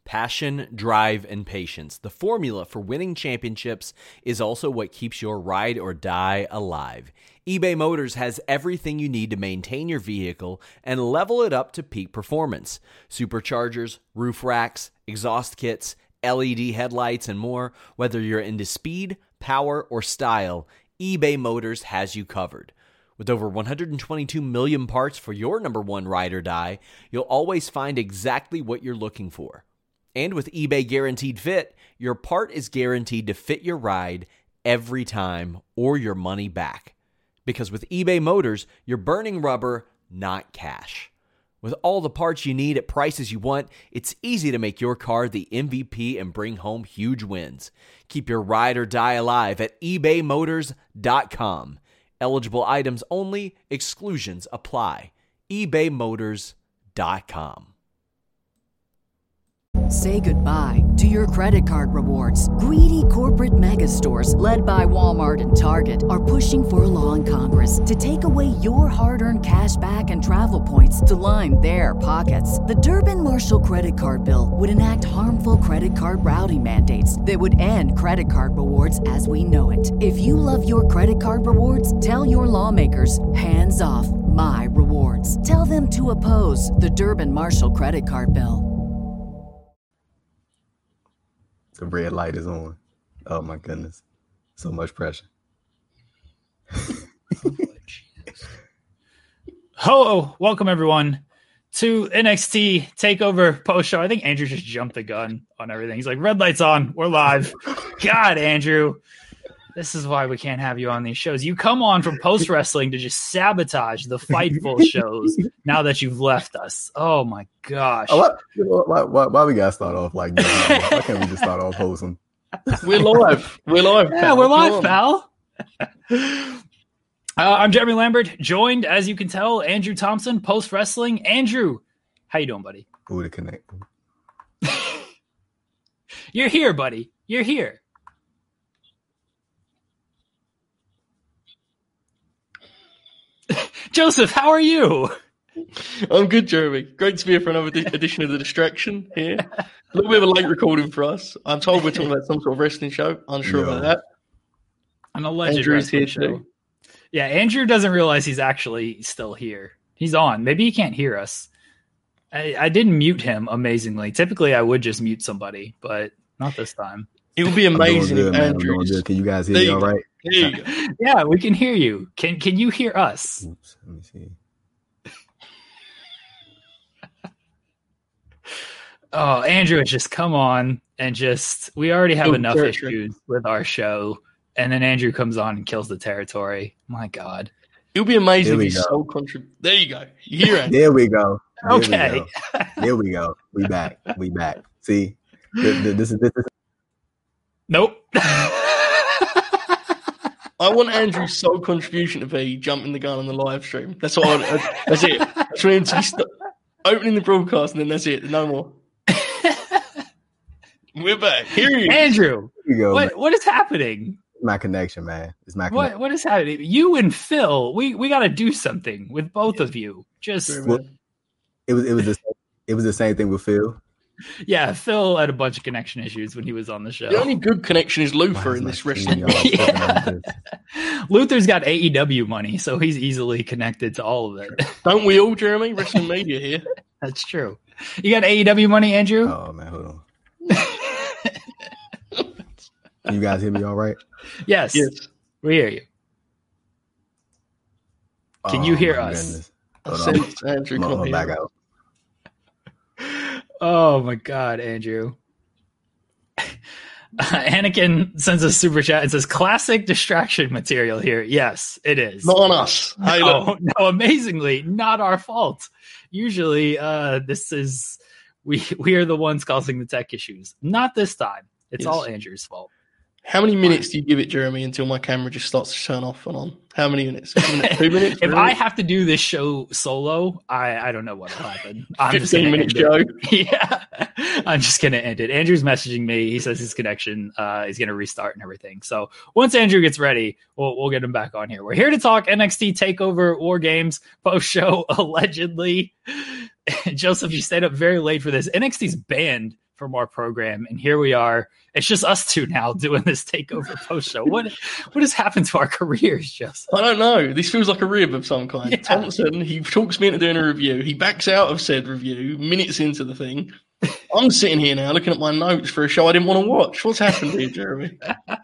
Passion, drive, and patience. The formula for winning championships is also what keeps your ride or die alive. eBay Motors has everything you need to maintain your vehicle and level it up to peak performance. Superchargers, roof racks, exhaust kits, LED headlights, and more. Whether you're into speed, power, or style, eBay Motors has you covered. With over 122 million parts for your number one ride or die, you'll always find exactly what you're looking for. And with eBay Guaranteed Fit, your part is guaranteed to fit your ride every time or your money back. Because with eBay Motors, you're burning rubber, not cash. With all the parts you need at prices you want, it's easy to make your car the MVP and bring home huge wins. Keep your ride or die alive at ebaymotors.com. Eligible items only, exclusions apply. ebaymotors.com. Say goodbye to your credit card rewards. Greedy corporate mega stores, led by Walmart and Target, are pushing for a law in Congress to take away your hard-earned cash back and travel points to line their pockets. The Durbin-Marshall credit card bill would enact harmful credit card routing mandates that would end credit card rewards as we know it. If you love your credit card rewards, tell your lawmakers, hands off my rewards. Tell them to oppose the Durbin-Marshall credit card bill. The red light is on. Oh my goodness. So much pressure. Hello, welcome everyone to NXT TakeOver post show. I think Andrew just jumped the gun on everything. He's like, red light's on. We're live. God, Andrew. This is why we can't have you on these shows. You come on from post wrestling to just sabotage the Fightful shows now that you've left us. Oh my gosh. Why we gotta start off like that? Why can't we just start off wholesome? We're live. We're live. Yeah, pal. We're live, pal. I'm Jeremy Lambert, joined, as you can tell, Andrew Thompson, post wrestling. Andrew, how you doing, buddy? Ooh, to connect. You're here, buddy. You're here. Joseph, how are you? I'm good, Jeremy. Great to be here for another edition of The Distraction here. A little bit of a late recording for us. I'm told we're talking about some sort of wrestling show. Unsure about that. An alleged Andrew's wrestling here show. too. Yeah, Andrew doesn't realize he's actually still here. He's on. Maybe he can't hear us. I didn't mute him, amazingly. Typically, I would just mute somebody, but not this time. It would be amazing if Andrew. Can you guys hear me all right? There you go. Yeah, we can hear you. Can you hear us? Oops, let me see. Oh, Andrew has just come on and we already have enough issues with our show. And then Andrew comes on and kills the territory. My God. It would be amazing if he's so There you go. You hear it. There we go. Okay. There we go. We back. See, this is. Nope. I want Andrew's sole contribution to be jumping the gun on the live stream. That's what. That's it. That's him to opening the broadcast, and then that's it. No more. We're back. Here he is. Andrew. Here you go, what is happening? My connection, man. It's my connection. What is happening? You and Phil, we got to do something with both of you. Just it was the same thing with Phil. Yeah, Phil had a bunch of connection issues when he was on the show. The only good connection is Luther in this wrestling. Luther's got AEW money, so he's easily connected to all of it. Don't we all, Jeremy? Wrestling media here. That's true. You got AEW money, Andrew? Oh man, hold on. Can you guys hear me all right? Yes. We hear you. Can you hear us? Andrew, come back out. Oh my God, Andrew. Anakin sends a super chat and says, classic distraction material here. Yes, it is. Not on us. No, amazingly, not our fault. Usually, we are the ones causing the tech issues. Not this time. It's all Andrew's fault. How many minutes do you give it, Jeremy, until my camera just starts to turn off and on? How many minutes? 2 minutes? If I have to do this show solo, I don't know what'll happen. 15-minute show. Yeah. I'm just going to end it. Andrew's messaging me. He says his connection is going to restart and everything. So once Andrew gets ready, we'll get him back on here. We're here to talk NXT TakeOver War Games post-show, allegedly. Joseph, you stayed up very late for this. NXT's banned from our program, and here we are. It's just us two now doing this takeover post show. What has happened to our careers, Joseph? I don't know. This feels like a rib of some kind. Yeah. Thompson, he talks me into doing a review. He backs out of said review minutes into the thing. I'm sitting here now looking at my notes for a show I didn't want to watch. What's happened here, Jeremy?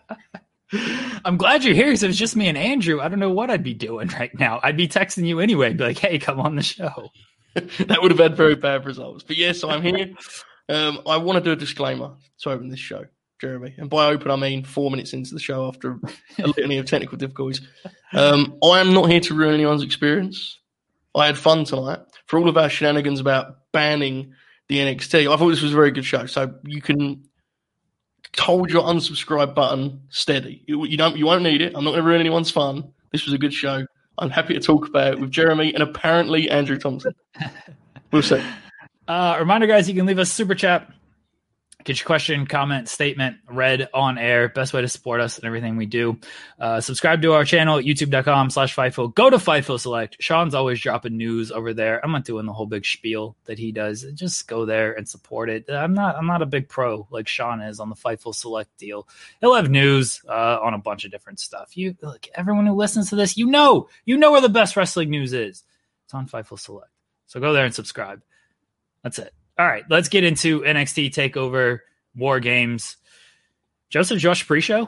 I'm glad you're here because if it was just me and Andrew, I don't know what I'd be doing right now. I'd be texting you anyway, be like, hey, come on the show. That would have had very bad results. But yes, I'm here. I want to do a disclaimer to open this show, Jeremy. And by open, I mean 4 minutes into the show after a litany of technical difficulties. I am not here to ruin anyone's experience. I had fun tonight. For all of our shenanigans about banning the NXT, I thought this was a very good show. So you can hold your unsubscribe button steady. You won't need it. I'm not going to ruin anyone's fun. This was a good show. I'm happy to talk about it with Jeremy and apparently Andrew Thompson. We'll see. Reminder, guys, you can leave us a super chat. Get your question, comment, statement read on air. Best way to support us and everything we do. Subscribe to our channel at youtube.com/FIFO. Go to FIFO Select. Sean's always dropping news over there. I'm not doing the whole big spiel that he does. Just go there and support it. I'm not a big pro like Sean is on the FIFO Select deal. He'll have news on a bunch of different stuff. Look, everyone who listens to this, you know where the best wrestling news is. It's on FIFO Select. So go there and subscribe. That's it. All right, let's get into NXT TakeOver War Games. Joseph, Josh pre-show?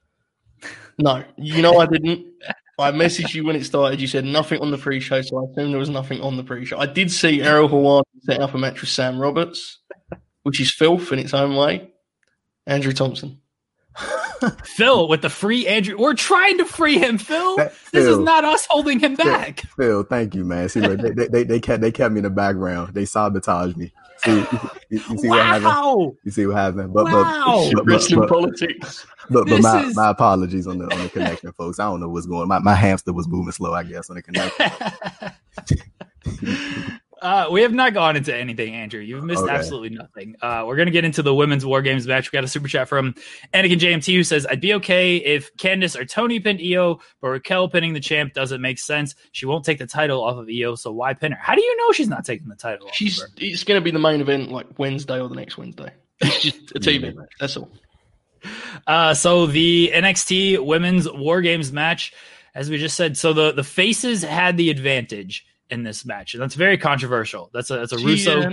No, I didn't. I messaged you when it started. You said nothing on the pre-show, so I assumed there was nothing on the pre-show. I did see Errol Hawani set up a match with Sam Roberts, which is filth in its own way. Andrew Thompson. Phil with the free Andrew. We're trying to free him, Phil. This is not us holding him back. Phil, thank you, man. See, look, they kept me in the background. They sabotaged me. See, you see what happened? You see what happened? But wrestling politics. But my apologies on the connection, folks. I don't know what's going on. My hamster was moving slow, I guess, on the connection. We have not gone into anything, Andrew. You've missed absolutely nothing. We're going to get into the women's War Games match. We got a super chat from Anakin JMT who says, I'd be okay if Candice or Tony pinned Io, but Raquel pinning the champ doesn't make sense. She won't take the title off of Io, so why pin her? How do you know she's not taking the title off of her? It's going to be the main event like Wednesday or the next Wednesday. It's just a TV match. That's all. So the NXT women's War Games match, as we just said, so the faces had the advantage in this match, and that's very controversial. That's a Russo.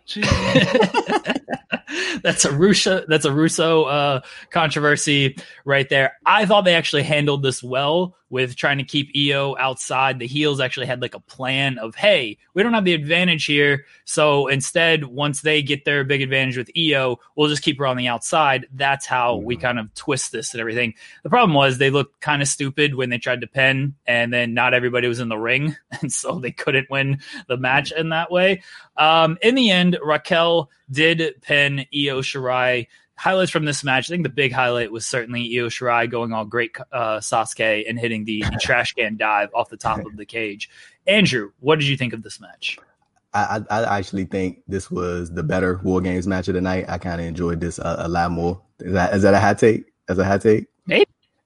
That's a Russo controversy right there. I thought they actually handled this well with trying to keep Io outside. The heels actually had like a plan of, hey, we don't have the advantage here, so instead, once they get their big advantage with Io, we'll just keep her on the outside. That's how we kind of twist this and everything. The problem was they looked kind of stupid when they tried to pin, and then not everybody was in the ring, and so they couldn't win the match in that way. In the end, Raquel did pin Io Shirai. Highlights from this match, I think the big highlight was certainly Io Shirai going all great Sasuke and hitting the trash can dive off the top of the cage. Andrew, what did you think of this match? I actually think this was the better War Games match of the night. I kind of enjoyed this a lot more. Is that a hot take? As a hot take? Maybe.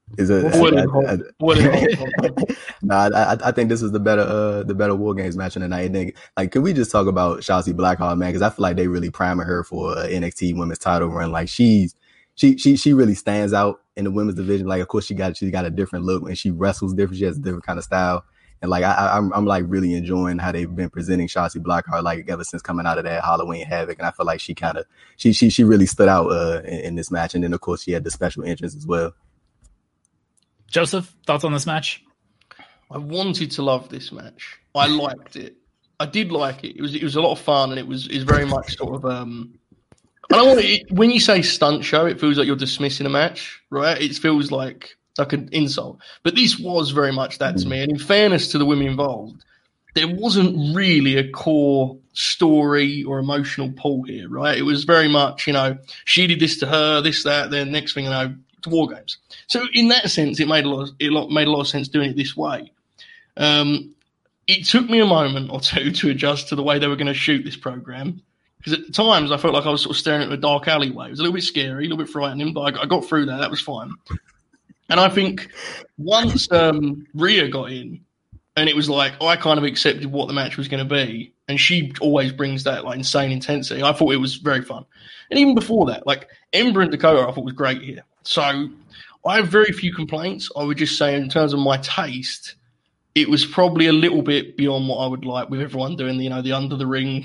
I think this is the better War Games match in the night. And like, can we just talk about Shotzi Blackheart, man? Because I feel like they really priming her for NXT Women's title run. Like she really stands out in the women's division. Like, of course, she got a different look and she wrestles different. She has a different kind of style. And like I'm like really enjoying how they've been presenting Shotzi Blackheart like ever since coming out of that Halloween Havoc. And I feel like she really stood out in this match. And then of course she had the special entrance as well. Joseph, thoughts on this match? I wanted to love this match. I liked it. I did like it. It was a lot of fun, and it was very much sort of I don't want to, when you say stunt show, it feels like you're dismissing a match, right? It feels like an insult. But this was very much that to me. And in fairness to the women involved, there wasn't really a core story or emotional pull here, right? It was very much, she did this to her, this, that, then next thing it's War Games. So in that sense, it made a lot of sense doing it this way. It took me a moment or two to adjust to the way they were going to shoot this program, because at times I felt like I was sort of staring at a dark alleyway. It was a little bit scary, a little bit frightening, but I got through that. That was fine. And I think once Rhea got in, and it was like I kind of accepted what the match was going to be, and she always brings that like insane intensity. I thought it was very fun, and even before that, like Ember and Dakota, I thought was great here. So I have very few complaints. I would just say, in terms of my taste, it was probably a little bit beyond what I would like, with everyone doing the under the ring,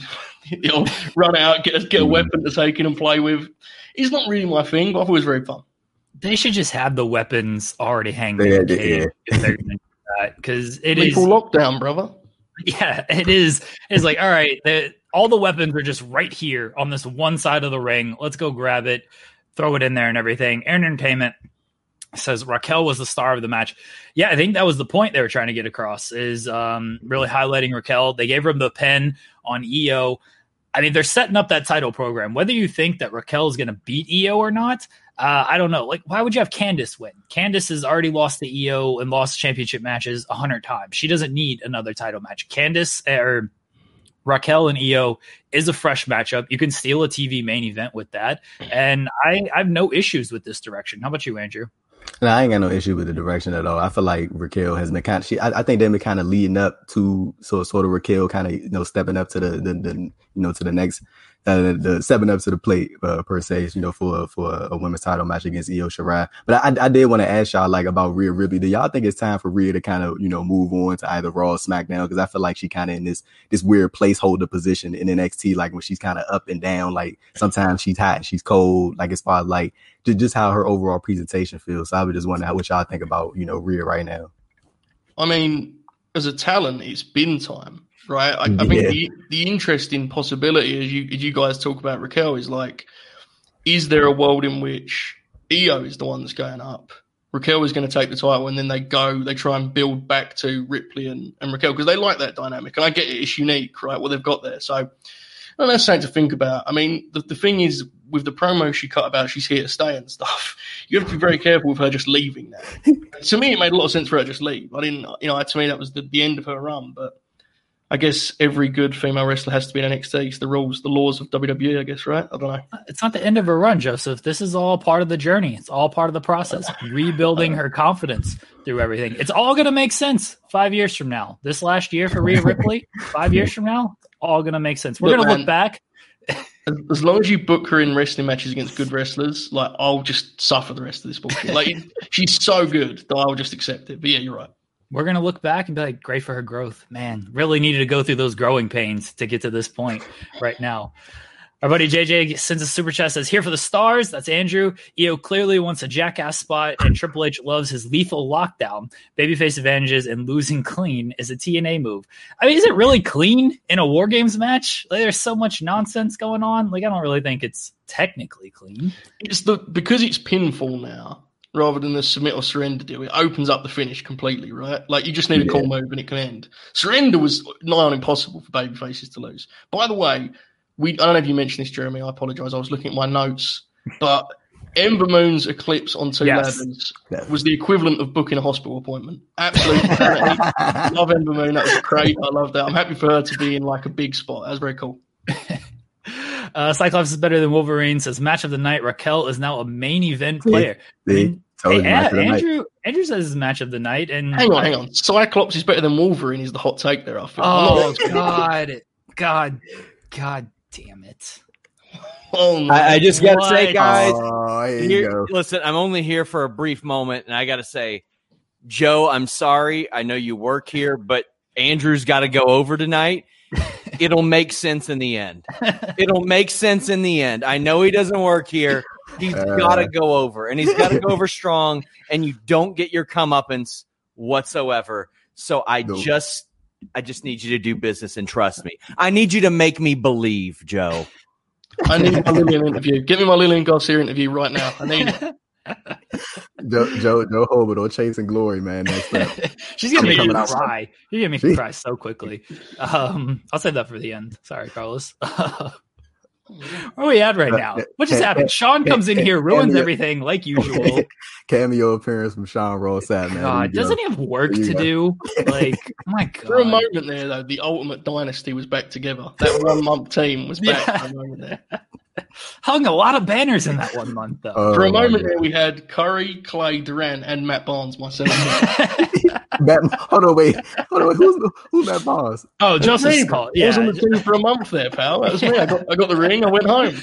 run out, get a weapon to take in and play with. It's not really my thing, but I thought it was very fun. They should just have the weapons already hanging in the cage if they're going to do that, because it is lockdown, brother. Yeah, it is. It's like, all right, all the weapons are just right here on this one side of the ring. Let's go grab it, throw it in there and everything. Aaron Entertainment says Raquel was the star of the match. Yeah, I think that was the point they were trying to get across, is really highlighting Raquel. They gave her the pin on EO. I mean, they're setting up that title program. Whether you think that Raquel is going to beat EO or not, I don't know. Like, why would you have Candice win? Candice has already lost to EO and lost championship matches 100 times. She doesn't need another title match. Candice or Raquel and EO is a fresh matchup. You can steal a TV main event with that. And I have no issues with this direction. How about you, Andrew? No, I ain't got no issue with the direction at all. I feel like Raquel has been kind of, I think they've been kind of leading up to sort of Raquel kind of, stepping up to the to the next, the stepping up to the plate, per se, for a women's title match against Io Shirai. But I did want to ask y'all, like, about Rhea Ripley. Do y'all think it's time for Rhea to kind of, move on to either Raw or SmackDown? Because I feel like she kind of in this weird placeholder position in NXT, like when she's kind of up and down, like sometimes she's hot and she's cold, like as far as like just how her overall presentation feels. So I would just wonder what y'all think about, Rhea right now. I mean, as a talent, it's been time. Right, I think the interesting possibility, as you guys talk about Raquel, is like, is there a world in which Io is the one that's going up, Raquel is going to take the title, and then they try and build back to Ripley and Raquel, because they like that dynamic, and I get it, it's unique, right, what they've got there. So that's something to think about. I mean, the thing is, with the promo she cut about she's here to stay and stuff, you have to be very careful with her just leaving now. To me, it made a lot of sense for her to just leave. I didn't, to me, that was the end of her run, but I guess every good female wrestler has to be in NXT. It's the laws of WWE, I guess, right? I don't know. It's not the end of her run, Joseph. This is all part of the journey. It's all part of the process. Rebuilding her confidence through everything. It's all going to make sense 5 years from now. This last year for Rhea Ripley, 5 years from now, it's all going to make sense. We're going to look back. As long as you book her in wrestling matches against good wrestlers, like, I'll just suffer the rest of this bullshit. Like, she's so good that I'll just accept it. But yeah, you're right. We're going to look back and be like, great for her growth. Man, really needed to go through those growing pains to get to this point right now. Our buddy JJ sends a super chat, says, here for the stars. That's Andrew. Io clearly wants a jackass spot, and Triple H loves his lethal lockdown. Babyface advantages and losing clean is a TNA move. I mean, is it really clean in a War Games match? Like, there's so much nonsense going on. Like, I don't really think it's technically clean. Because it's pinfall now, rather than the submit or surrender deal, it opens up the finish completely, right? Like, you just need a cool move and it can end. Surrender was nigh on impossible for babyfaces to lose. By the way, I don't know if you mentioned this, Jeremy. I apologize. I was looking at my notes, but Ember Moon's eclipse on two ladders was the equivalent of booking a hospital appointment. Absolutely. Love Ember Moon. That was great. I love that. I'm happy for her to be in like a big spot. That was very cool. Cyclops is better than Wolverine, says match of the night. Raquel is now a main event player. Andrew says it's match of the night. And hang on. Cyclops is better than Wolverine is the hot take there, I feel. Oh, God damn it. Oh, no. I just got to say, guys, go. Listen, I'm only here for a brief moment, and I got to say, Joe, I'm sorry. I know you work here, but Andrew's got to go over tonight. It'll make sense in the end. I know he doesn't work here. He's got to go over, and he's got to go over strong, and you don't get your comeuppance whatsoever. So I just need you to do business and trust me. I need you to make me believe, Joe. I need my Lillian interview. Give me my Lillian Garcia interview right now. I need it. Joe Hobo, chasing glory, man. She's gonna make me cry. You're gonna make me cry so quickly. I'll save that for the end. Sorry, Carlos. Where are we at right now? What just happened? Sean comes in here, ruins everything like usual. Cameo appearance from Sean Ross Sapp, man. God, doesn't he have work to do? Like, my God. For a moment there, though, the Ultimate Dynasty was back together. That 1 month team was back for a moment there. Hung a lot of banners in that 1 month, though. For a moment there, we had Curry, Clay, Durant, and Matt Barnes, myself. Hold on, wait. Who's Matt Barnes? Oh, Joseph's call. I was on the team for a month there, pal. That was me. I got the ring. I went home.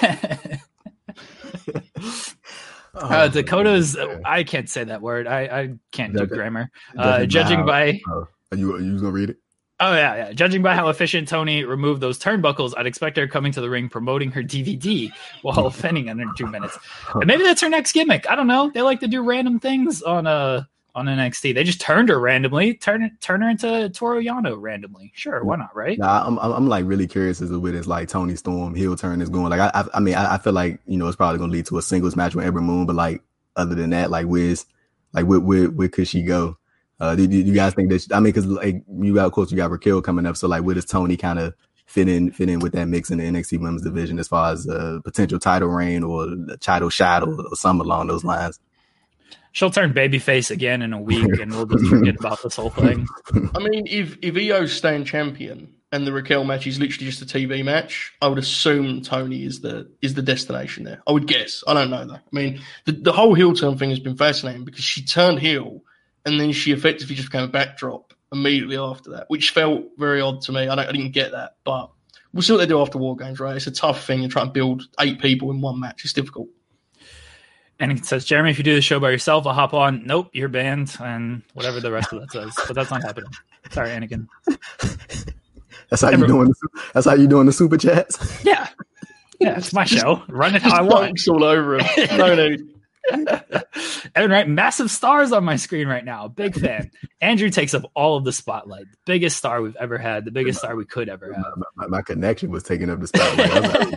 Dakota's. I can't say that word. I can't do grammar. Judging by. Are you gonna read it? Oh yeah. Judging by how efficient Toni removed those turnbuckles, I'd expect her coming to the ring promoting her DVD while offending under 2 minutes. And maybe that's her next gimmick. I don't know. They like to do random things on NXT. They just turned her randomly, turn her into Toru Yano randomly. Sure, why not, right? Nah, I'm like really curious as to where this like Toni Storm heel turn is going. Like I mean I feel like it's probably gonna lead to a singles match with Ember Moon, but like other than that, like where could she go? Do you guys think that? I mean, because like of course you got Raquel coming up, so like where does Toni kind of fit in with that mix in the NXT Women's Division as far as potential title reign or the title shot or something along those lines? She'll turn babyface again in a week, and we'll just forget about this whole thing. I mean, if Io's staying champion and the Raquel match is literally just a TV match, I would assume Toni is the destination there. I would guess. I don't know though. I mean, the whole heel turn thing has been fascinating because she turned heel. And then she effectively just became a backdrop immediately after that, which felt very odd to me. I didn't get that, but we'll see what they do after War Games, right? It's a tough thing to try and build 8 people in one match. It's difficult. And it says, Jeremy, if you do the show by yourself, I'll hop on. Nope, you're banned, and whatever the rest of that says. But that's not happening. Sorry, Anakin. That's how you doing. That's how you doing the super chats. Yeah, it's my show. Run it how I want. All over it. No need. Evan Wright, massive stars on my screen right now. Big fan. Andrew takes up all of the spotlight. The biggest star we've ever had. The biggest star we could ever have. My connection was taking up the spotlight.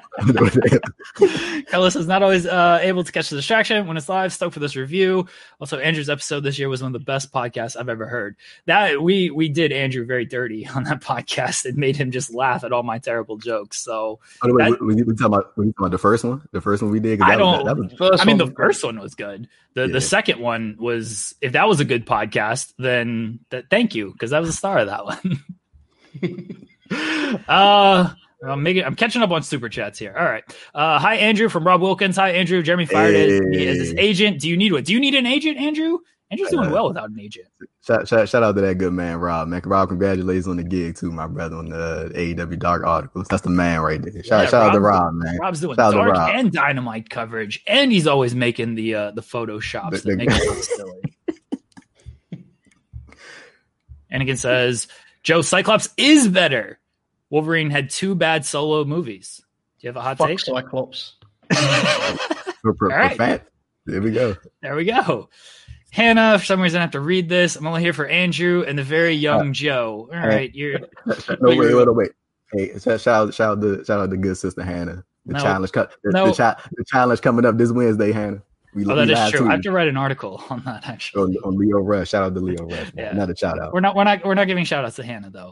Carlos is not always able to catch the distraction when it's live. Stoked for this review. Also, Andrew's episode this year was one of the best podcasts I've ever heard. That we did Andrew very dirty on that podcast. It made him just laugh at all my terrible jokes. So, we talking about the first one. The first one we did. The first one was good. The second one was, if that was a good podcast, then thank you, because I was a star of that one. I'm catching up on super chats here. All right. Hi, Andrew from Rob Wilkins. Hi, Andrew. Jeremy fired as his agent. Do you need an agent, Andrew? Andrew's doing well without an agent. Shout out to that good man, Rob. Man, Rob, congratulations on the gig too, my brother, on the AEW Dark articles. That's the man right there. Shout out to Rob, man. Rob's doing Dark and Dynamite coverage, and he's always making the photoshops that make it look silly. Anakin says, Joe, Cyclops is better. Wolverine had 2 bad solo movies. Do you have a hot take? Cyclops. All right. There we go. Hannah, for some reason I have to read this. I'm only here for Andrew and the very young Joe. All right, you're. No, wait. Hey, shout out the good sister Hannah. The challenge coming up this Wednesday, Hannah. That is true. I have to write an article on that actually. On Leo Rush. Shout out to Leo Rush. Yeah. Another shout out. We're not giving shout outs to Hannah though.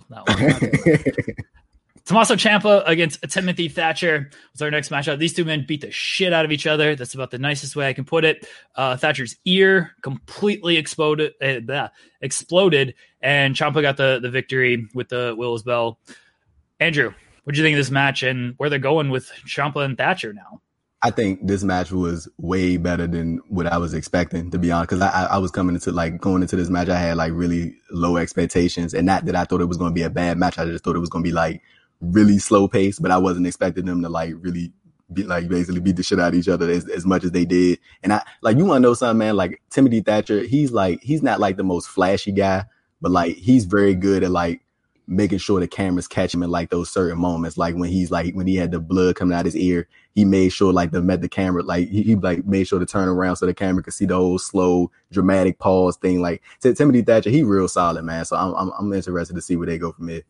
Tommaso Ciampa against Timothy Thatcher was our next matchup. These two men beat the shit out of each other. That's about the nicest way I can put it. Thatcher's ear completely exploded, and Ciampa got the victory with the Willow's Bell. Andrew, what do you think of this match and where they're going with Ciampa and Thatcher now? I think this match was way better than what I was expecting, to be honest, because I was going into this match, I had like really low expectations, and not that I thought it was going to be a bad match. I just thought it was going to be like really slow paced, but I wasn't expecting them to like really basically beat the shit out of each other as much as they did. And I like, you want to know something, man? Like Timothy Thatcher, he's not like the most flashy guy, but like he's very good at like making sure the cameras catch him in like those certain moments. Like when he had the blood coming out his ear, he made sure like the camera, like he like made sure to turn around so the camera could see the whole slow dramatic pause thing. Like Timothy Thatcher, he real solid, man. So I'm interested to see where they go from here.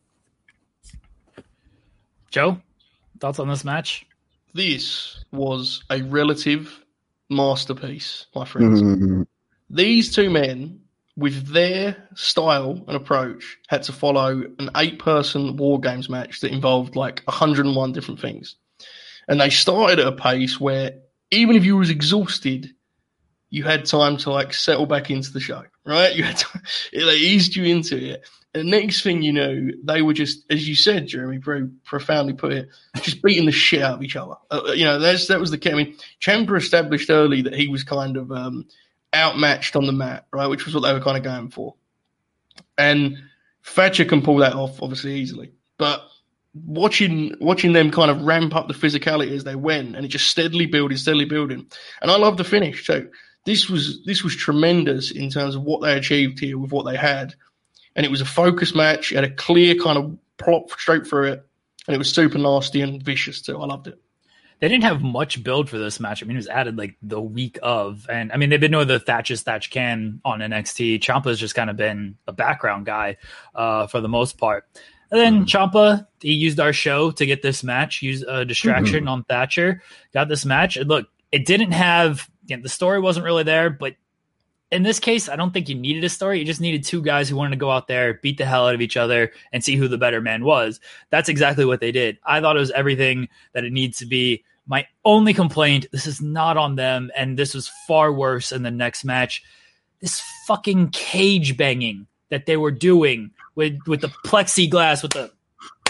Joe, thoughts on this match? This was a relative masterpiece, my friends. Mm-hmm. These two men, with their style and approach, had to follow an 8-person War Games match that involved like 101 different things. And they started at a pace where even if you was exhausted, you had time to like settle back into the show, right? You had to, they eased you into it. And the next thing you know, they were just, as you said, Jeremy, very profoundly put it, just beating the shit out of each other. That was the key. I mean, Ciampa established early that he was kind of outmatched on the mat, right? Which was what they were kind of going for. And Thatcher can pull that off, obviously, easily. But watching them kind of ramp up the physicality as they went, and it just steadily building. And I love the finish. So this was tremendous in terms of what they achieved here with what they had. And it was a focus match. It had a clear kind of plot straight through it. And it was super nasty and vicious too. I loved it. They didn't have much build for this match. I mean, it was added like the week of. And I mean, they've been doing the Thatch can on NXT. Ciampa's just kind of been a background guy for the most part. And then Ciampa, he used our show to get this match, used a distraction on Thatcher, got this match. And look, it didn't have, the story wasn't really there, but in this case, I don't think you needed a story. You just needed two guys who wanted to go out there, beat the hell out of each other, and see who the better man was. That's exactly what they did. I thought it was everything that it needs to be. My only complaint, this is not on them, and this was far worse in the next match. This fucking cage banging that they were doing with the plexiglass, with the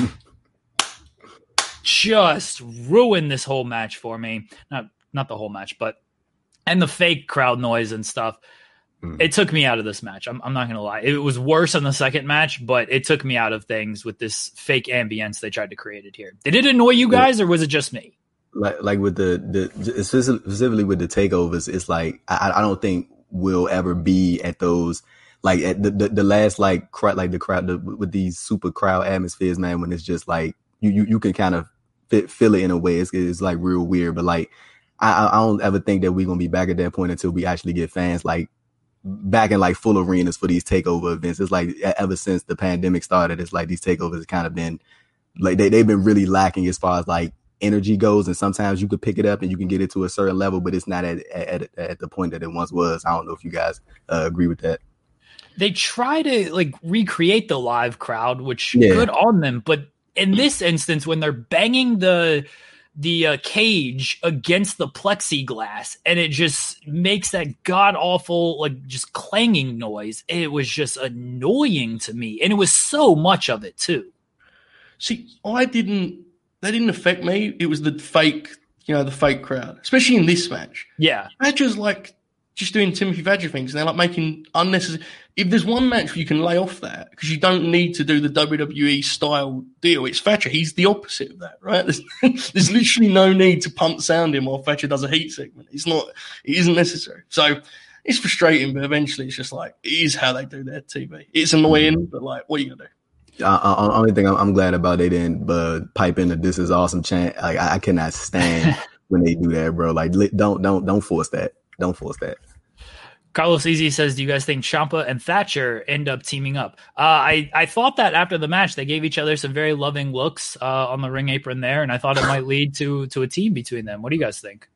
just ruined this whole match for me. Not the whole match, but and the fake crowd noise and stuff. It took me out of this match. I'm not going to lie. It was worse in the second match, but it took me out of things with this fake ambience they tried to create it here. Did it annoy you guys, or was it just me? Like with the specifically with the takeovers, it's like I don't think we'll ever be at those, like at the last like the crowd with these super crowd atmospheres, man. When it's just like you can kind of feel it in a way. It's like real weird, but like I don't ever think that we're gonna be back at that point until we actually get fans like back in like full arenas for these takeover events. It's like ever since the pandemic started, it's like these takeovers have kind of been like they've been really lacking as far as like energy goes. And sometimes you could pick it up and you can get it to a certain level, but it's not at the point that it once was. I don't know if you guys agree with that. They try to like recreate the live crowd, which good on them. But in this instance, when they're banging the cage against the plexiglass and it just makes that god awful, like just clanging noise, it was just annoying to me. And it was so much of it too. See, that didn't affect me. It was the fake crowd, especially in this match. Yeah. Thatcher's like just doing Timothy Thatcher things, and they're like making unnecessary. If there's one match where you can lay off that because you don't need to do the WWE style deal, it's Thatcher. He's the opposite of that, right? There's literally no need to pump sound him while Thatcher does a heat segment. It isn't necessary. So it's frustrating, but eventually it's just like, it is how they do their TV. It's annoying, but like, what are you going to do? Only thing I'm glad about, they didn't pipe in the "This is awesome" chant. Like I cannot stand when they do that, bro. Like don't force that. Don't force that. Carlos Easy says, do you guys think Ciampa and Thatcher end up teaming up? I thought that after the match, they gave each other some very loving looks on the ring apron there, and I thought it might lead to a team between them. What do you guys think?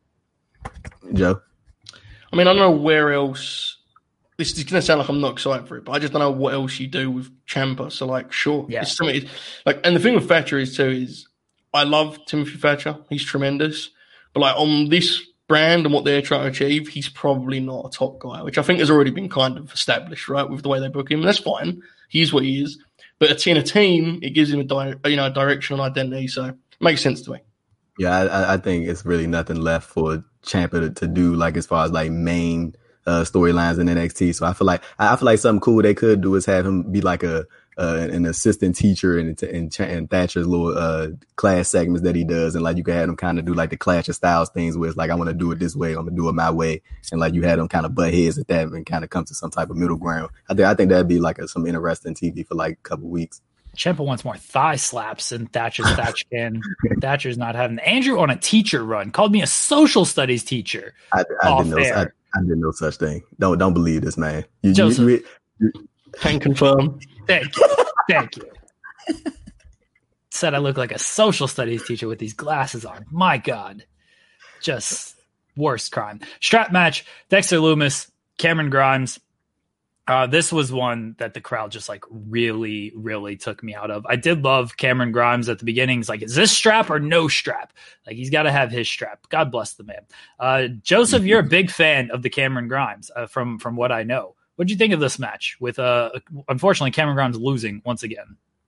Joe? I mean, I don't know where else. This is going to sound like I'm not excited for it, but I just don't know what else you do with Ciampa. So, like, sure. Yeah. It's something, like, and the thing with Thatcher is I love Timothy Thatcher. He's tremendous. But, like, on this brand and what they're trying to achieve, he's probably not a top guy, which I think has already been kind of established, right, with the way they book him. And that's fine. He is what he is. But in a team, it gives him a direction and identity. So it makes sense to me. Yeah, I think it's really nothing left for Ciampa to do, like, as far as, like, main storylines in NXT. So I feel like something cool they could do is have him be like an assistant teacher in Thatcher's little class segments that he does, and like you can have him kind of do like the Clash of Styles things where it's like, I want to do it this way, I'm gonna do it my way, and like you had him kind of butt heads at that and kind of come to some type of middle ground. I think that'd be like some interesting TV for like a couple weeks. Ciampa wants more thigh slaps than Thatcher's Thatch can. Thatcher's not having. Andrew on a teacher run called me a social studies teacher. I didn't know such thing. Don't believe this, man. Joseph, can confirm. Thank you. Said I look like a social studies teacher with these glasses on. My God, just worst crime. Strap match: Dexter Lumis, Cameron Grimes. This was one that the crowd just like really, really took me out of. I did love Cameron Grimes at the beginning. He's like, is this strap or no strap? Like, he's got to have his strap. God bless the man. Joseph, you're a big fan of the Cameron Grimes from what I know. What did you think of this match with, unfortunately, Cameron Grimes losing once again?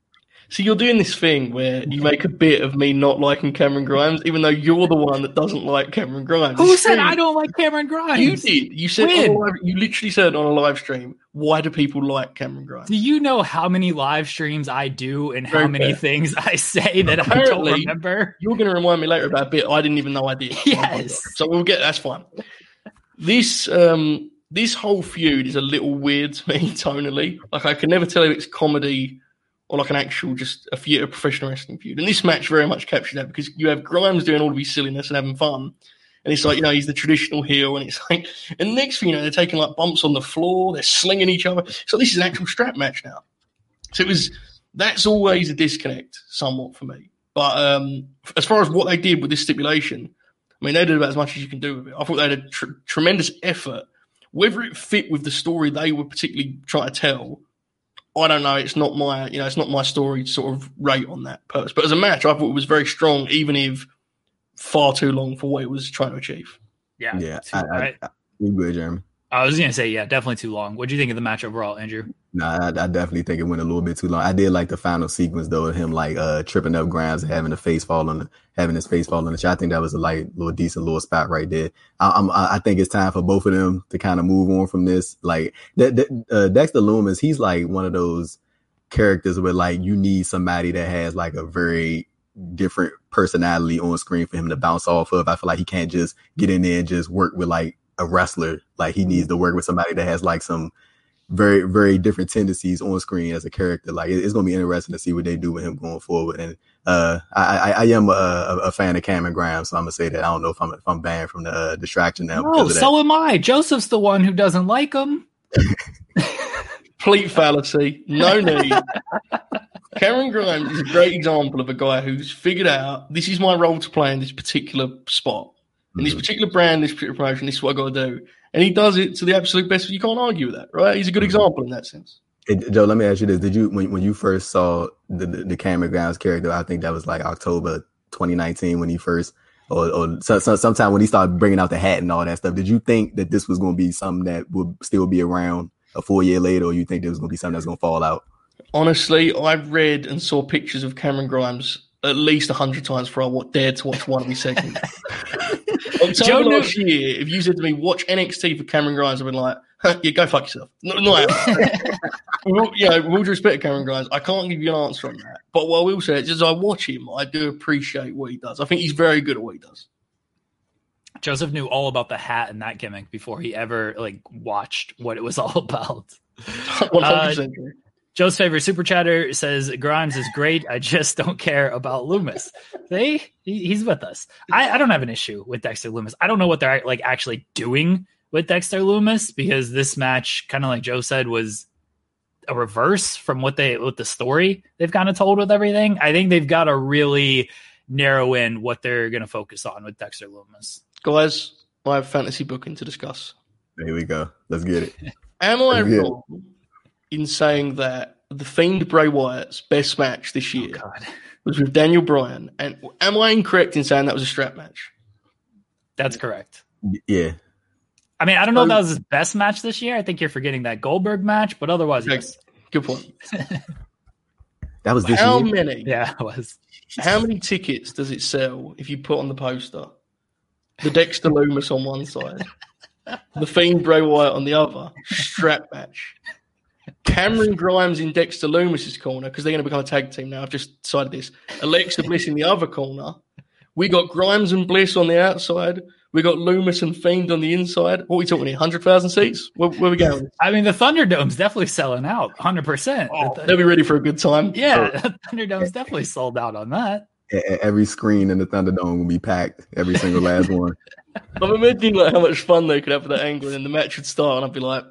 So you're doing this thing where you make a bit of me not liking Cameron Grimes, even though you're the one that doesn't like Cameron Grimes. Who said I don't like Cameron Grimes? You did. You said you literally said on a live stream, why do people like Cameron Grimes? Do you know how many live streams I do and how many things I say that Apparently, I don't remember? You're going to remind me later about a bit I didn't even know I did. Yes. So that's fine. This whole feud is a little weird to me tonally. Like I can never tell if it's comedy or like an actual just a professional wrestling feud. And this match very much captured that because you have Grimes doing all of his silliness and having fun. And it's like, he's the traditional heel. And it's like, and next thing you know, they're taking like bumps on the floor. They're slinging each other. So this is an actual strap match now. So that's always a disconnect somewhat for me. But as far as what they did with this stipulation, I mean, they did about as much as you can do with it. I thought they had a tremendous effort. Whether it fit with the story they were particularly trying to tell, I don't know. It's not my, it's not my story to sort of rate on that purpose. But as a match, I thought it was very strong, even if far too long for what it was trying to achieve. Yeah. You good, Jeremy? I was going to say, yeah, definitely too long. What do you think of the match overall, Andrew? No, I definitely think it went a little bit too long. I did like the final sequence though of him like tripping up Grimes and having his face fall on the shot. I think that was a little decent little spot right there. I think it's time for both of them to kind of move on from this. Like Dexter Lumis, he's like one of those characters where like you need somebody that has like a very different personality on screen for him to bounce off of. I feel like he can't just get in there and just work with like a wrestler. Like he needs to work with somebody that has like some very, very different tendencies on screen as a character. Like it's going to be interesting to see what they do with him going forward. And I am a fan of Cameron Grimes, so I'm gonna say that. I don't know if I'm banned from the distraction now. No, so am I. Joseph's the one who doesn't like him. Complete fallacy. No need. Cameron Grimes is a great example of a guy who's figured out this is my role to play in this particular spot, in this particular brand, this particular promotion. This is what I got to do, and he does it to the absolute best. You can't argue with that, right? He's a good example in that sense. Hey, Joe, let me ask you this: did you, when you first saw the Cameron Grimes character? I think that was like October 2019 when he first, or sometime when he started bringing out the hat and all that stuff. Did you think that this was going to be something that would still be around a full year later, or you think there was going to be something that's going to fall out? Honestly, I've read and saw pictures of Cameron Grimes at least 100 times before I dared to watch one of his segments. October last year, if you said to me, watch NXT for Cameron Grimes, I'd be like, yeah, go fuck yourself. With all due respect to Cameron Grimes, I can't give you an answer on that. But what I will say is, as I watch him, I do appreciate what he does. I think he's very good at what he does. Joseph knew all about the hat and that gimmick before he ever watched what it was all about. 100%. Joe's favorite super chatter says Grimes is great. I just don't care about Lumis. See, he's with us. I don't have an issue with Dexter Lumis. I don't know what they're actually doing with Dexter Lumis, because this match, kind of like Joe said, was a reverse from with the story they've kind of told with everything. I think they've got to really narrow in what they're going to focus on with Dexter Lumis. Guys, I have fantasy booking to discuss. There we go. Let's get it. Am I wrong in saying that the Fiend Bray Wyatt's best match this year was with Daniel Bryan? And am I incorrect in saying that was a strap match? That's correct. Yeah. I mean, I don't know if that was his best match this year. I think you're forgetting that Goldberg match, but otherwise, yes. Good point. That was this How year? many? Yeah, it was. How many tickets does it sell if you put on the poster the Dexter Lumis on one side, the Fiend Bray Wyatt on the other, strap match? Cameron Grimes in Dexter Lumis' corner, because they're going to become a tag team now. I've just decided this. Alexa Bliss in the other corner. We got Grimes and Bliss on the outside. We got Lumis and Fiend on the inside. What are we talking here? 100,000 seats? Where are we going? I mean, the Thunderdome's definitely selling out, 100%. Oh, they'll be ready for a good time. Yeah, Thunderdome's definitely sold out on that. Every screen in the Thunderdome will be packed. Every single last one. I'm imagining how much fun they could have with that angle, and then the match would start, and I'd be like,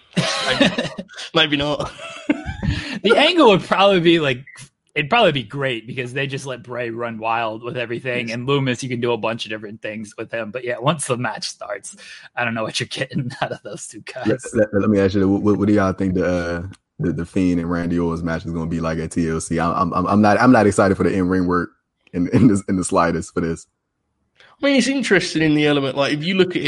maybe not. The angle would probably be it'd probably be great because they just let Bray run wild with everything, and Lumis, you can do a bunch of different things with him. But yeah, once the match starts, I don't know what you're getting out of those two guys. Let me ask you, what do y'all think the Fiend and Randy Orton's match is going to be like at TLC? I'm not excited for the in-ring work in the slightest for this. I mean, it's interesting in the element, if you look at it,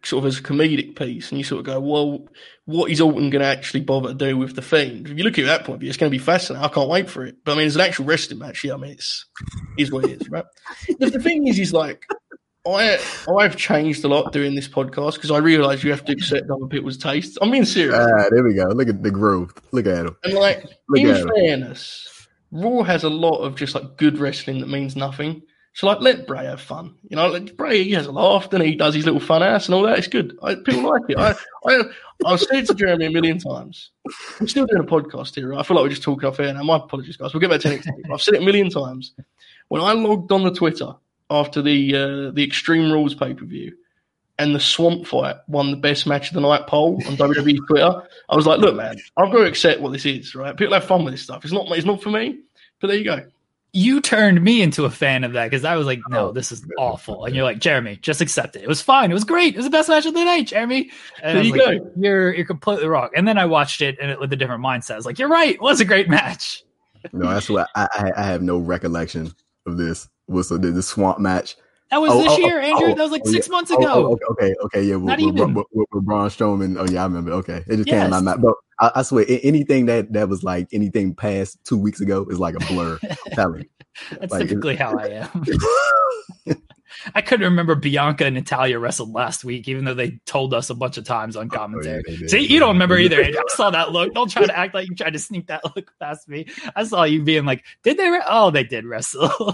sort of as a comedic piece, and you sort of go, well, what is Orton going to actually bother to do with The Fiend? If you look at it at that point of view, it's going to be fascinating. I can't wait for it. But I mean, as an actual wrestling match, yeah, I mean, is what it is, right? The thing is like, I've changed a lot doing this podcast because I realise you have to accept other people's tastes. I'm being serious. There we go. Look at the growth. Look at him. And like, in fairness, Raw has a lot of just like good wrestling that means nothing. So like, let Bray have fun. You know, like, Bray, he has a laugh and he does his little fun ass and all that. It's good. People like it. I've said it to Jeremy a million times. I'm still doing a podcast here. Right? I feel like we're just talking off air now. My apologies, guys. We'll get back to NXT. I've said it a million times. When I logged on the Twitter after the Extreme Rules pay-per-view and the Swamp Fight won the best match of the night poll on WWE Twitter, I was like, look, man, I've got to accept what this is, right? People have fun with this stuff. It's not for me, but there you go. You turned me into a fan of that because I was like, no, this is awful. And you're like, Jeremy, just accept it. It was fine. It was great. It was the best match of the night, Jeremy. And there you go. You're completely wrong. And then I watched it and with a different mindset. I was like, you're right. It was a great match. No, that's what I have no recollection of this. Was the Swamp match? That was this year, Andrew. That was like 6 months ago. Okay, yeah. Not even with Braun Strowman. Oh yeah, I remember. Okay, it just came in my mouth. But I swear, anything that was like anything past 2 weeks ago is like a blur. Tell me. That's like, typically how I am. I couldn't remember Bianca and Natalya wrestled last week, even though they told us a bunch of times on commentary. See, you don't remember either, Andrew. I saw that look. Don't try to act like you tried to sneak that look past me. I saw you being like, did they? Oh, they did wrestle.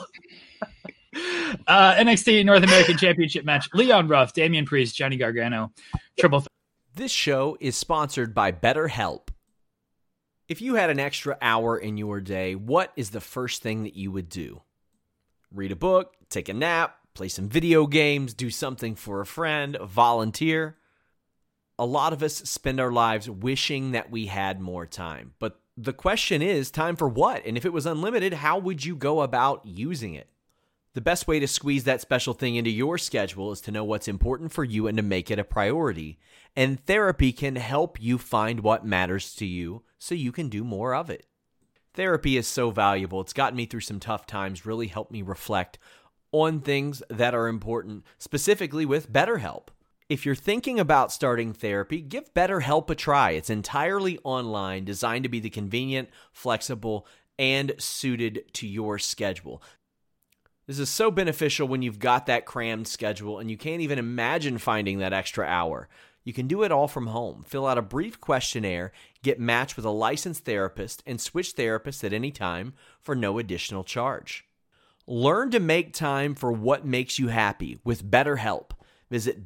NXT North American Championship match: Leon Ruff, Damian Priest, Johnny Gargano, triple. This show is sponsored by BetterHelp. If you had an extra hour in your day, what is the first thing that you would do? Read a book, take a nap, play some video games, do something for a friend, volunteer. A lot of us spend our lives wishing that we had more time. But the question is, time for what? And if it was unlimited, how would you go about using it? The best way to squeeze that special thing into your schedule is to know what's important for you and to make it a priority. And therapy can help you find what matters to you so you can do more of it. Therapy is so valuable. It's gotten me through some tough times, really helped me reflect on things that are important, specifically with BetterHelp. If you're thinking about starting therapy, give BetterHelp a try. It's entirely online, designed to be the convenient, flexible, and suited to your schedule. This is so beneficial when you've got that crammed schedule and you can't even imagine finding that extra hour. You can do it all from home. Fill out a brief questionnaire, get matched with a licensed therapist, and switch therapists at any time for no additional charge. Learn to make time for what makes you happy with BetterHelp. Visit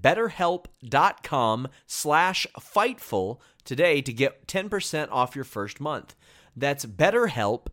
BetterHelp.com/Fightful today to get 10% off your first month. That's BetterHelp,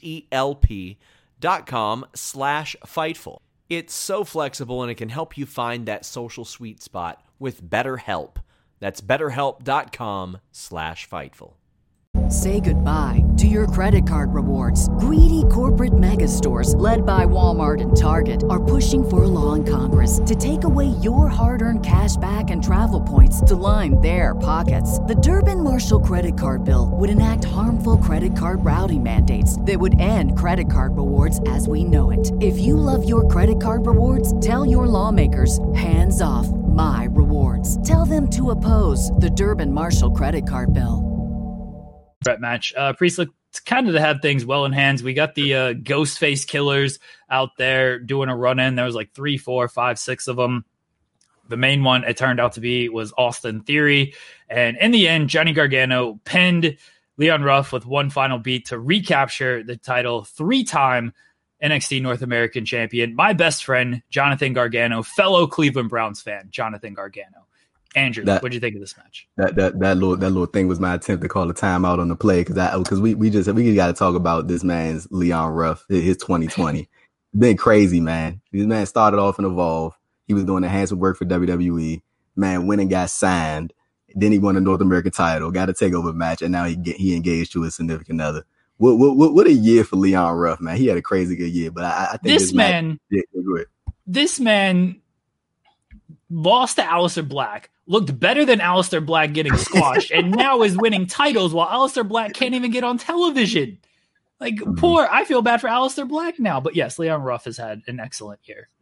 HELP.com/Fightful. It's so flexible and it can help you find that social sweet spot with BetterHelp. That's BetterHelp.com/Fightful. Say goodbye to your credit card rewards. Greedy corporate mega stores, led by Walmart and Target, are pushing for a law in Congress to take away your hard-earned cash back and travel points to line their pockets. The Durbin-Marshall credit card bill would enact harmful credit card routing mandates that would end credit card rewards as we know it. If you love your credit card rewards, tell your lawmakers, hands off my rewards. Tell them to oppose the Durbin-Marshall credit card bill. Match. Priest looked kind of to have things well in hands. We got the Ghostface Killers out there doing a run-in. There was like 3, 4, 5, 6 of them. The main one, it turned out to be, was Austin Theory. And in the end, Johnny Gargano pinned Leon Ruff with one final beat to recapture the title. 3-time NXT North American champion. My best friend, Jonathan Gargano, fellow Cleveland Browns fan, Jonathan Gargano. Andrew, what did you think of this match? That little thing was my attempt to call a timeout on the play because we got to talk about this man's Leon Ruff, his 2020. Been crazy, man. This man started off in Evolve. He was doing the handsome work for WWE. Man, went and got signed. Then he won the North American title, got a takeover match, and now he engaged to a significant other. What a year for Leon Ruff, man. He had a crazy good year, but I think this man, this man lost to Aleister Black, looked better than Aleister Black getting squashed, and now is winning titles while Aleister Black can't even get on television. Like, I feel bad for Aleister Black now. But yes, Leon Ruff has had an excellent year.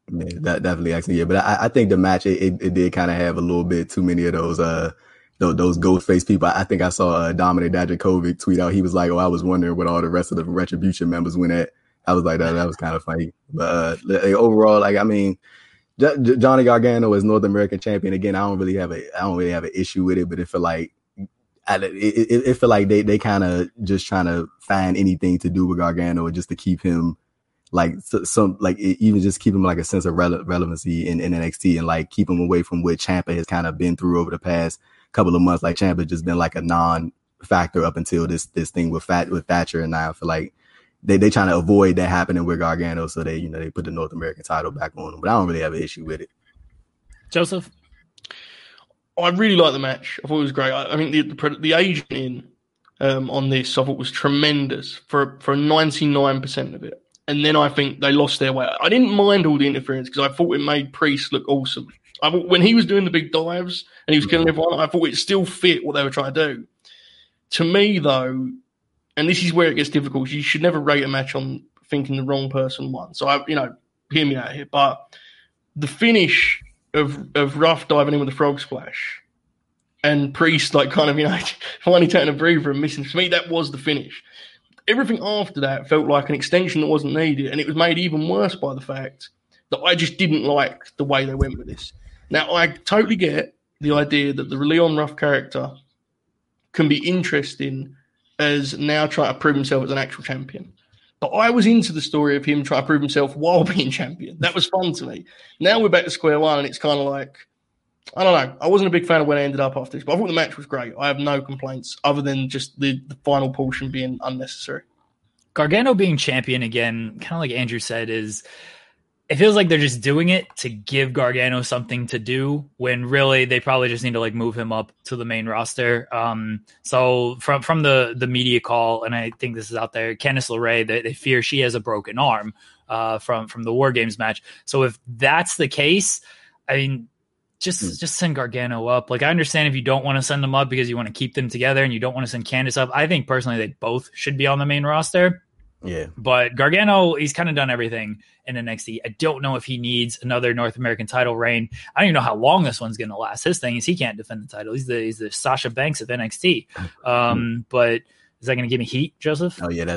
Yeah, that definitely actually, yeah. But I think the match it did kind of have a little bit too many of those ghost face people. I think I saw Dominic Dijakovic tweet out. He was like, "Oh, I was wondering what all the rest of the Retribution members went at." I was like, that was kind of funny. But overall, like, I mean, Johnny Gargano as North American champion again. I don't really have an issue with it, but it feel like it feel like they kind of just trying to find anything to do with Gargano just to keep him like some like even just keep him like a sense of relevancy in NXT and like keep him away from what Ciampa has kind of been through over the past couple of months. Like Ciampa just been like a non-factor up until this thing with Thatcher, and now I feel like they trying to avoid that happening with Gargano, so they put the North American title back on him. But I don't really have an issue with it. Joseph? I really like the match. I thought it was great. I mean, the agent in on this I thought was tremendous for 99% of it. And then I think they lost their way. I didn't mind all the interference because I thought it made Priest look awesome. I thought when he was doing the big dives and he was killing everyone, I thought it still fit what they were trying to do. To me, though, and this is where it gets difficult, you should never rate a match on thinking the wrong person won. So, hear me out here. But the finish of Ruff diving in with the frog splash and Priest, like, kind of, finally taking a breather and missing. For me, that was the finish. Everything after that felt like an extension that wasn't needed, and it was made even worse by the fact that I just didn't like the way they went with this. Now, I totally get the idea that the Leon Ruff character can be interesting as now trying to prove himself as an actual champion. But I was into the story of him trying to prove himself while being champion. That was fun to me. Now we're back to square one, and it's kind of like, I don't know. I wasn't a big fan of when I ended up after this, but I thought the match was great. I have no complaints other than just the final portion being unnecessary. Gargano being champion again, kind of like Andrew said, it feels like they're just doing it to give Gargano something to do when really they probably just need to like move him up to the main roster. So from the media call, and I think this is out there, Candice LeRae, they fear she has a broken arm from the War Games match. So if that's the case, I mean, just send Gargano up. Like, I understand if you don't want to send them up because you want to keep them together and you don't want to send Candice up. I think personally they both should be on the main roster. Yeah. But Gargano, he's kind of done everything in NXT. I don't know if he needs another North American title reign. I don't even know how long this one's going to last. His thing is he can't defend the title. He's the Sasha Banks of NXT. But is that going to give me heat, Joseph? Oh yeah,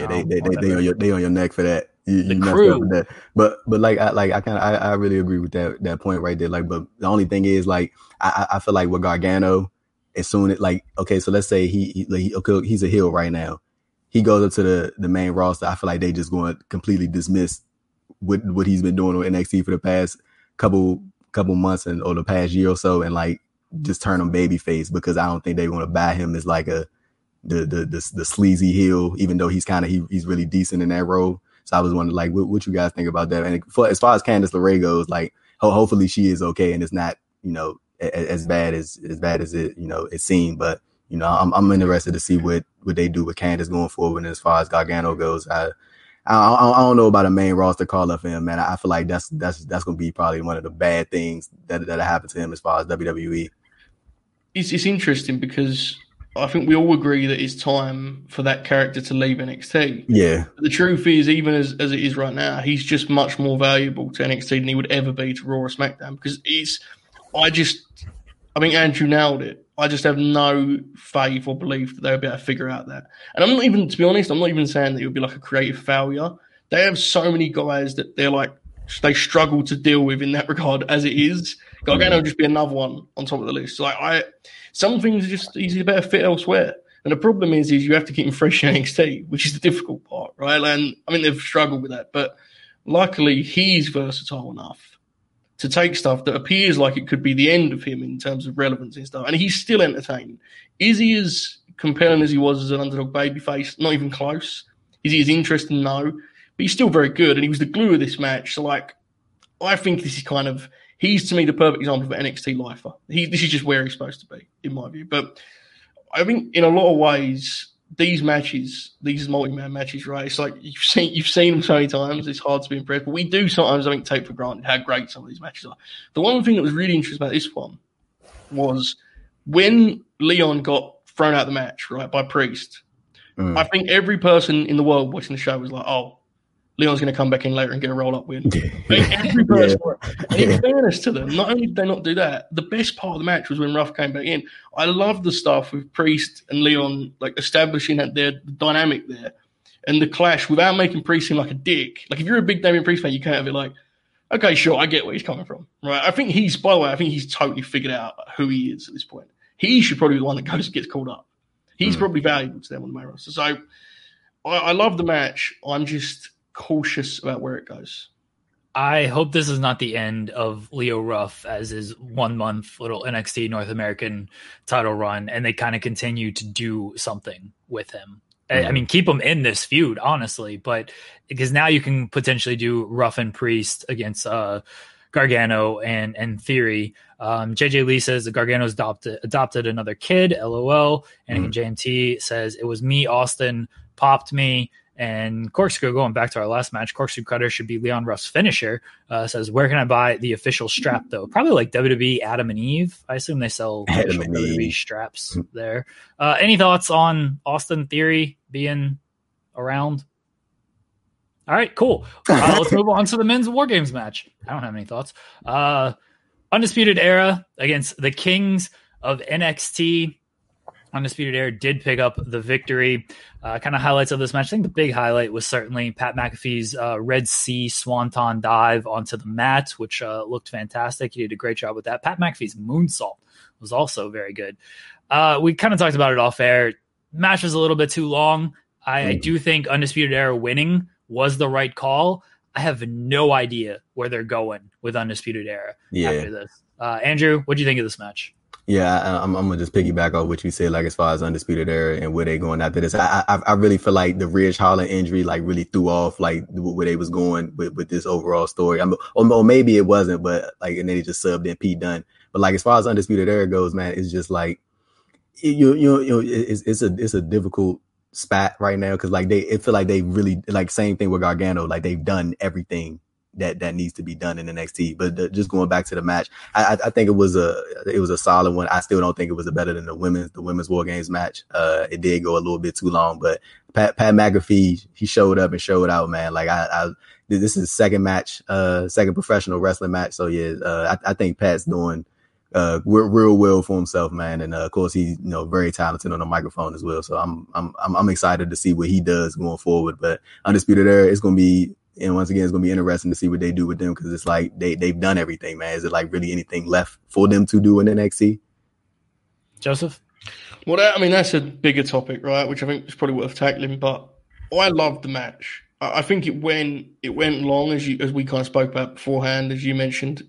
they on your neck for that. The crew. With that. But like I really agree with that point right there. Like, but the only thing is, like, I feel like with Gargano, as soon as, like, okay, so let's say he's a heel right now. He goes up to the main roster. I feel like they just going to completely dismiss what he's been doing on NXT for the past couple months or the past year or so, and like just turn him babyface, because I don't think they want to buy him as like the sleazy heel, even though he's really decent in that role. So I was wondering, like, what you guys think about that? And as far as Candice LeRae goes, like, hopefully she is okay and it's not, as bad as it, it seemed. But I'm interested to see what they do with Candice going forward. And as far as Gargano goes, I don't know about a main roster call up for him, man. I feel like that's going to be probably one of the bad things that happened to him as far as WWE. It's interesting because I think we all agree that it's time for that character to leave NXT. Yeah. But the truth is, even as it is right now, he's just much more valuable to NXT than he would ever be to Raw or SmackDown, because I think Andrew nailed it. I just have no faith or belief that they'll be able to figure out that. And I'm not even, to be honest, I'm not even saying that it would be like a creative failure. They have so many guys that they struggle to deal with in that regard as it is. Gargano would just be another one on top of the list. Some things are just easy, better fit elsewhere. And the problem is you have to keep him fresh in NXT, which is the difficult part, right? And I mean, they've struggled with that, but luckily he's versatile enough to take stuff that appears like it could be the end of him in terms of relevance and stuff, and he's still entertaining. Is he as compelling as he was as an underdog babyface? Not even close. Is he as interesting? No. But he's still very good, and he was the glue of this match. So, like, I think this is he's, to me, the perfect example of an NXT lifer. This is just where he's supposed to be, in my view. But I think in a lot of ways, these multi-man matches, right? It's like you've seen them so many times. It's hard to be impressed, but we do sometimes, I think, take for granted how great some of these matches are. The one thing that was really interesting about this one was when Leon got thrown out of the match, right, by Priest. I think every person in the world watching the show was like, "Oh, Leon's going to come back in later and get a roll-up win. Every person, and in fairness to them, not only did they not do that, the best part of the match was when Ruff came back in. I love the stuff with Priest and Leon, like establishing that their dynamic there and the clash without making Priest seem like a dick. Like if you're a big Damian Priest fan, you can't have it like, okay, sure, I get where he's coming from, right? I think he's totally figured out who he is at this point. He should probably be the one that gets called up. He's probably valuable to them on the main roster. So I love the match. I'm just cautious about where it goes. I hope this is not the end of Leo Ruff as his 1 month little NXT North American title run, and they kind of continue to do something with him. I mean, keep him in this feud, honestly, but because now you can potentially do Ruff and Priest against Gargano and Theory. JJ Lee says that Gargano's adopted another kid, LOL. And JMT says it was me, Austin, popped me. And Corkscrew, going back to our last match, Corkscrew Cutter should be Leon Ruff's finisher. Says, where can I buy the official strap, though? Probably like WWE Adam and Eve. I assume they sell official WWE straps there. Any thoughts on Austin Theory being around? All right, cool. Let's move on to the men's War Games match. I don't have any thoughts. Undisputed Era against the Kings of NXT. Undisputed Era did pick up the victory. Kind of highlights of this match. I think the big highlight was certainly Pat McAfee's Red Sea Swanton dive onto the mat, which looked fantastic. He did a great job with that. Pat McAfee's moonsault was also very good. We kind of talked about it off air. Match was a little bit too long. I do think Undisputed Era winning was the right call. I have no idea where they're going with Undisputed Era after this. Andrew, what do you think of this match? Yeah, I'm gonna just piggyback off what you said, like as far as Undisputed Era and where they going after this. I really feel like the Ridge Holland injury like really threw off like where they was going with this overall story. Or maybe it wasn't, but like and then he just subbed in Pete Dunne. But like as far as Undisputed Era goes, man, it's just like it's a difficult spot right now because like it feel like they really like same thing with Gargano, like they've done everything that needs to be done in NXT. But just going back to the match, I think it was a solid one. I still don't think it was better than the women's War Games match. It did go a little bit too long, but Pat McAfee, he showed up and showed out, man. Like this is his second professional wrestling match. So yeah, I think Pat's doing real well for himself, man. And of course he's very talented on the microphone as well. So I'm excited to see what he does going forward. But Undisputed Era, it's gonna be. And once again, it's going to be interesting to see what they do with them because it's like they've done everything, man. Is it like really anything left for them to do in NXT? Joseph? Well, that's a bigger topic, right? Which I think is probably worth tackling. But I loved the match. I think it went long, as we kind of spoke about beforehand, as you mentioned.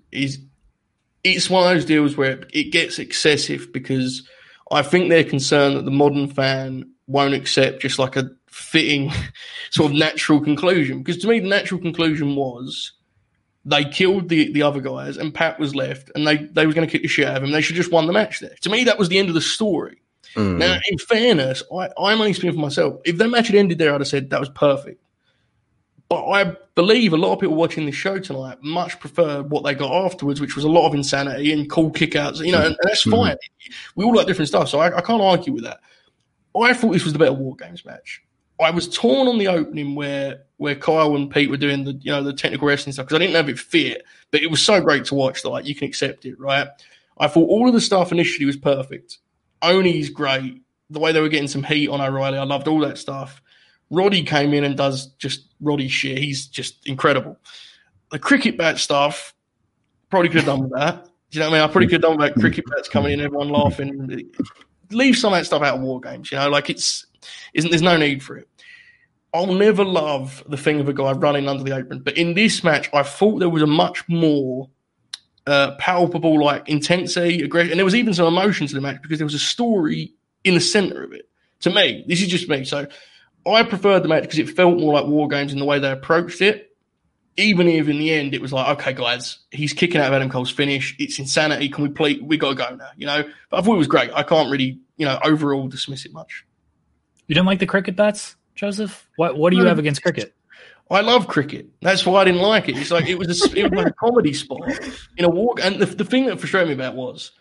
It's one of those deals where it gets excessive because I think they're concerned that the modern fan won't accept just like a fitting sort of natural conclusion. Because to me, the natural conclusion was they killed the other guys and Pat was left and they were going to kick the shit out of him. They should just won the match there. To me, that was the end of the story. Now, in fairness, I'm only speaking for myself. If that match had ended there, I'd have said that was perfect. But I believe a lot of people watching this show tonight much preferred what they got afterwards, which was a lot of insanity and cool kickouts, and that's fine. We all like different stuff, so I can't argue with that. I thought this was the better War Games match. I was torn on the opening where Kyle and Pete were doing the technical wrestling stuff because I didn't know if it fit, but it was so great to watch that like you can accept it, right? I thought all of the stuff initially was perfect. Oni's great. The way they were getting some heat on O'Reilly, I loved all that stuff. Roddy came in and does just Roddy shit. He's just incredible. The cricket bat stuff, probably could have done with that. Do you know what I mean? I probably could have done with that cricket bats coming in, everyone laughing. Leave some of that stuff out of War Games, like there's no need for it. I'll never love the thing of a guy running under the apron, but in this match, I thought there was a much more palpable, like intensity, aggression, and there was even some emotion to the match because there was a story in the center of it. To me, this is just me. So I preferred the match because it felt more like War Games in the way they approached it. Even if in the end it was like, okay, guys, he's kicking out of Adam Cole's finish. It's insanity. Can we play? We got to go now, But I thought it was great. I can't really, overall dismiss it much. You didn't like the cricket bats, Joseph? What do you have against cricket? I love cricket. That's why I didn't like it. It's like it was like a comedy spot in a walk. And the thing that frustrated me about was,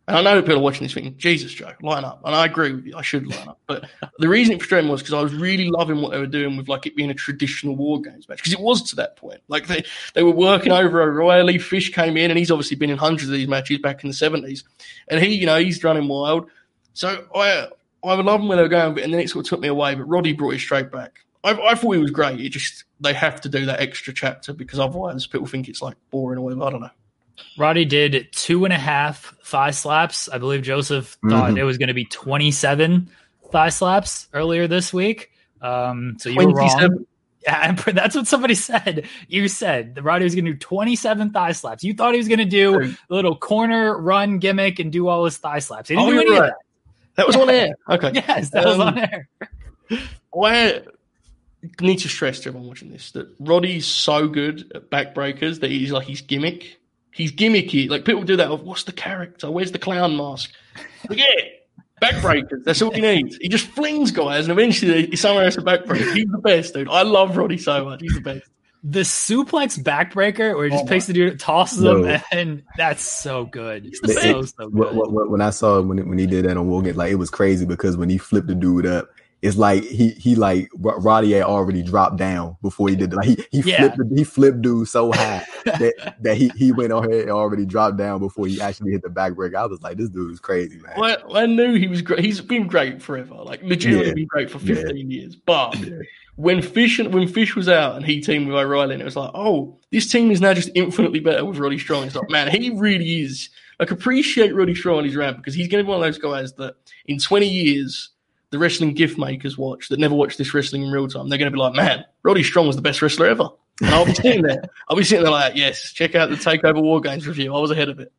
And I know people are watching this thinking, Jesus, Joe, line up. And I agree with you. I should line up. But the reason it frustrated me was because I was really loving what they were doing with like it being a traditional War Games match. Because it was to that point. Like they were working over O'Reilly. Fish came in and he's obviously been in hundreds of these matches back in the 70s. And he's running wild. So I would love where they were going, and then it sort of took me away. But Roddy brought it straight back. I thought he was great. It just, they have to do that extra chapter because otherwise people think it's like boring or whatever. I don't know. Roddy did 2.5 thigh slaps. I believe Joseph thought it was going to be 27 thigh slaps earlier this week. So you were wrong. Yeah, that's what somebody said. You said that Roddy was going to do 27 thigh slaps. You thought he was going to do a little corner run gimmick and do all his thigh slaps. He didn't do any of that. That was on air. Okay. Yes, that was on air. I need to stress to everyone watching this that Roddy's so good at backbreakers that he's like his gimmick. He's gimmicky. Like people do that. What's the character? Where's the clown mask? Forget it. Backbreakers. That's all he needs. He just flings guys, and eventually someone has a backbreaker. He's the best, dude. I love Roddy so much. He's the best. The suplex backbreaker, where he just picks the dude, tosses him, and that's so good. So good. When I saw when he did that on War Games, like it was crazy because when he flipped the dude up, it's like he like Roddy had already dropped down before he did it. Like he flipped dude so high that he went on here and already dropped down before he actually hit the backbreaker. I was like, this dude is crazy, man. Well, I knew he was great. He's been great forever, like legitimately been great for 15 years. But when Fish was out and he teamed with O'Reilly, and it was like, oh, this team is now just infinitely better with Roddy Strong. It's like, man, he really is. Like, appreciate Roddy Strong on his ramp because he's going to be one of those guys that in 20 years. The wrestling gift makers watch that never watch this wrestling in real time. They're going to be like, man, Roddy Strong was the best wrestler ever. And I'll be sitting there. Like, yes, check out the TakeOver War Games review. I was ahead of it.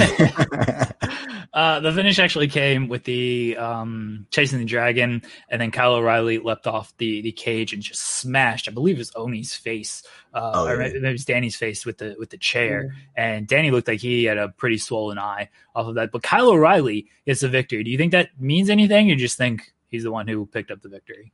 The finish actually came with the chasing the dragon, and then Kyle O'Reilly leapt off the cage and just smashed, I believe it was Oni's face, or maybe it was Danny's face with the chair. And Danny looked like he had a pretty swollen eye off of that. But Kyle O'Reilly gets the victory. Do you think that means anything? Or you just think he's the one who picked up the victory?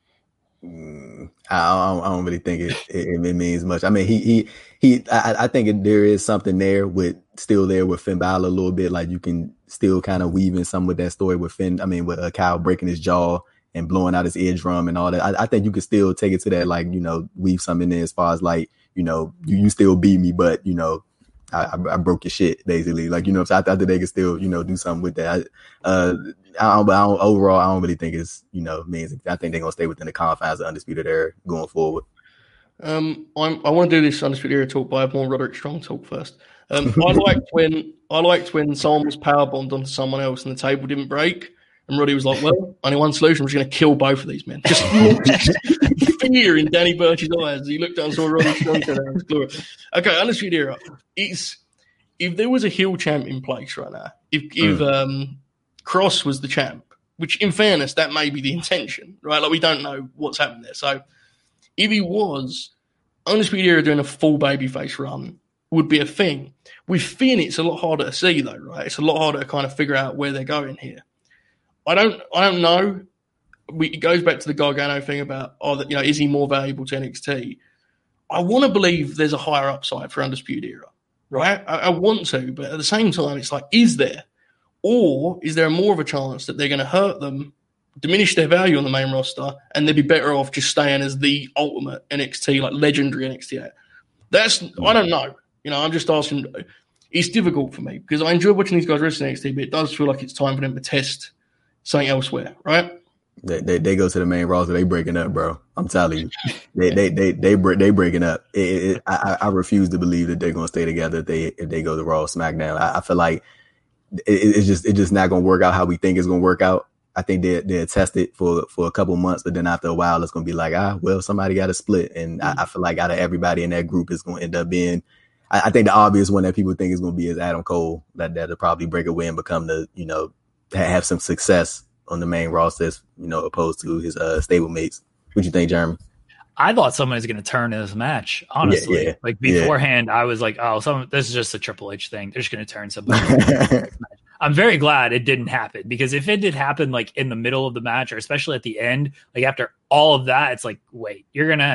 I don't really think it means much. I mean, I think there is something there with Finn Balor a little bit. Like you can still kind of weave in some with that story with with Kyle breaking his jaw and blowing out his eardrum and all that. I think you can still take it to that, like, weave something in as far as like, you still beat me, but I broke your shit basically. Like, so I thought that they could still, do something with that. Overall, I don't really think it's, means. I think they're going to stay within the confines of Undisputed Era going forward. I want to do this Undisputed Era talk, but I have more Roderick Strong talk first. I liked when someone was powerbombed onto someone else and the table didn't break. And Roddy was like, well, only one solution. We're just going to kill both of these men. Just fear in Danny Burch's eyes. He looked down and saw Roddy Strong there. It was glorious. Okay, Undisputed Era. If there was a heel champ in place right now, if Cross was the champ, which in fairness, that may be the intention, right? Like we don't know what's happened there. So if he was, Undisputed Era doing a full babyface run would be a thing. With Finn, it's a lot harder to see though, right? It's a lot harder to kind of figure out where they're going here. I don't know. It goes back to the Gargano thing about, is he more valuable to NXT? I want to believe there's a higher upside for Undisputed Era, right? I want to, but at the same time, it's like, is there? Or is there more of a chance that they're going to hurt them, diminish their value on the main roster, and they'd be better off just staying as the ultimate NXT, like legendary NXT? I don't know. I'm just asking. It's difficult for me because I enjoy watching these guys wrestle NXT, but it does feel like it's time for them to test something elsewhere, right? They go to the main roster. They breaking up, bro. I'm telling you, they breaking up. I refuse to believe that they're gonna stay together if they go to Raw or SmackDown. I feel like it's just not gonna work out how we think it's gonna work out. I think they'll test it for a couple months, but then after a while, it's gonna be like, somebody got to split, and I feel like out of everybody in that group, it's gonna end up being. I think the obvious one that people think is gonna be is Adam Cole. That'll probably break away and become the have some success on the main roster, opposed to his stablemates. What you think, Jeremy? I thought someone was going to turn in this match, honestly. Yeah. Like beforehand, I was like, this is just a Triple H thing. They're just going to turn somebody. I'm very glad it didn't happen, because if it did happen like in the middle of the match, or especially at the end, like after all of that, it's like, wait, you're going to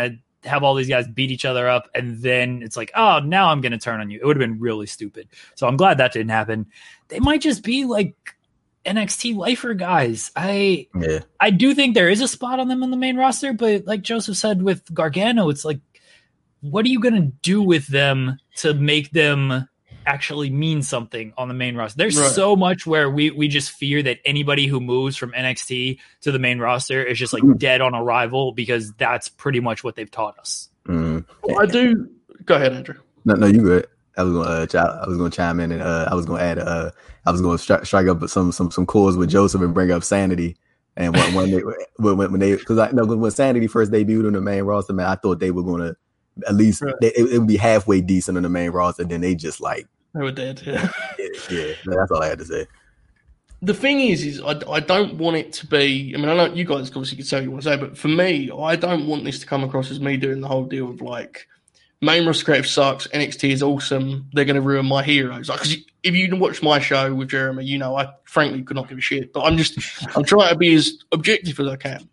have all these guys beat each other up, and then it's like, oh, now I'm going to turn on you. It would have been really stupid. So I'm glad that didn't happen. They might just be like NXT lifer guys. I do think there is a spot on them on the main roster, but like Joseph said with Gargano, it's like, what are you going to do with them to make them actually mean something on the main roster? There's so much where we just fear that anybody who moves from NXT to the main roster is just like dead on arrival, because that's pretty much what they've taught us. Well, I do. Go ahead, Andrew. No, you good. I was going to chime in, and I was going to add. I was going to strike up some chords with Joseph and bring up Sanity. And when they, because I know when Sanity first debuted on the main roster, man, I thought they were going to at least it would be halfway decent on the main roster. Then they just like they were dead. Yeah. yeah. That's all I had to say. The thing is I don't want it to be. I mean, I know you guys obviously can say what you want to say, but for me, I don't want this to come across as me doing the whole deal of like, main roster creative sucks, NXT is awesome, they're going to ruin my heroes. Like, 'cause if you watch my show with Jeremy, you know I frankly could not give a shit. But I'm trying to be as objective as I can.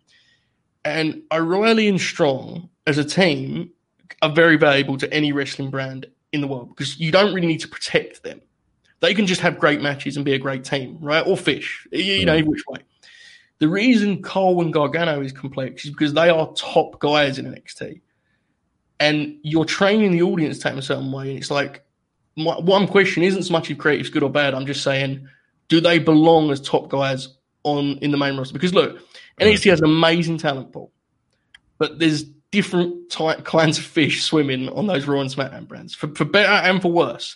And O'Reilly and Strong as a team are very valuable to any wrestling brand in the world, because you don't really need to protect them. They can just have great matches and be a great team, right? Or fish, you know, which way. The reason Cole and Gargano is complex is because they are top guys in NXT. And you're training the audience to take them a certain way. And it's like, what I'm questioning isn't so much if creative's good or bad. I'm just saying, do they belong as top guys in the main roster? Because look, NXT has an amazing talent pool, but there's different kinds of fish swimming on those Raw and SmackDown brands, for better and for worse.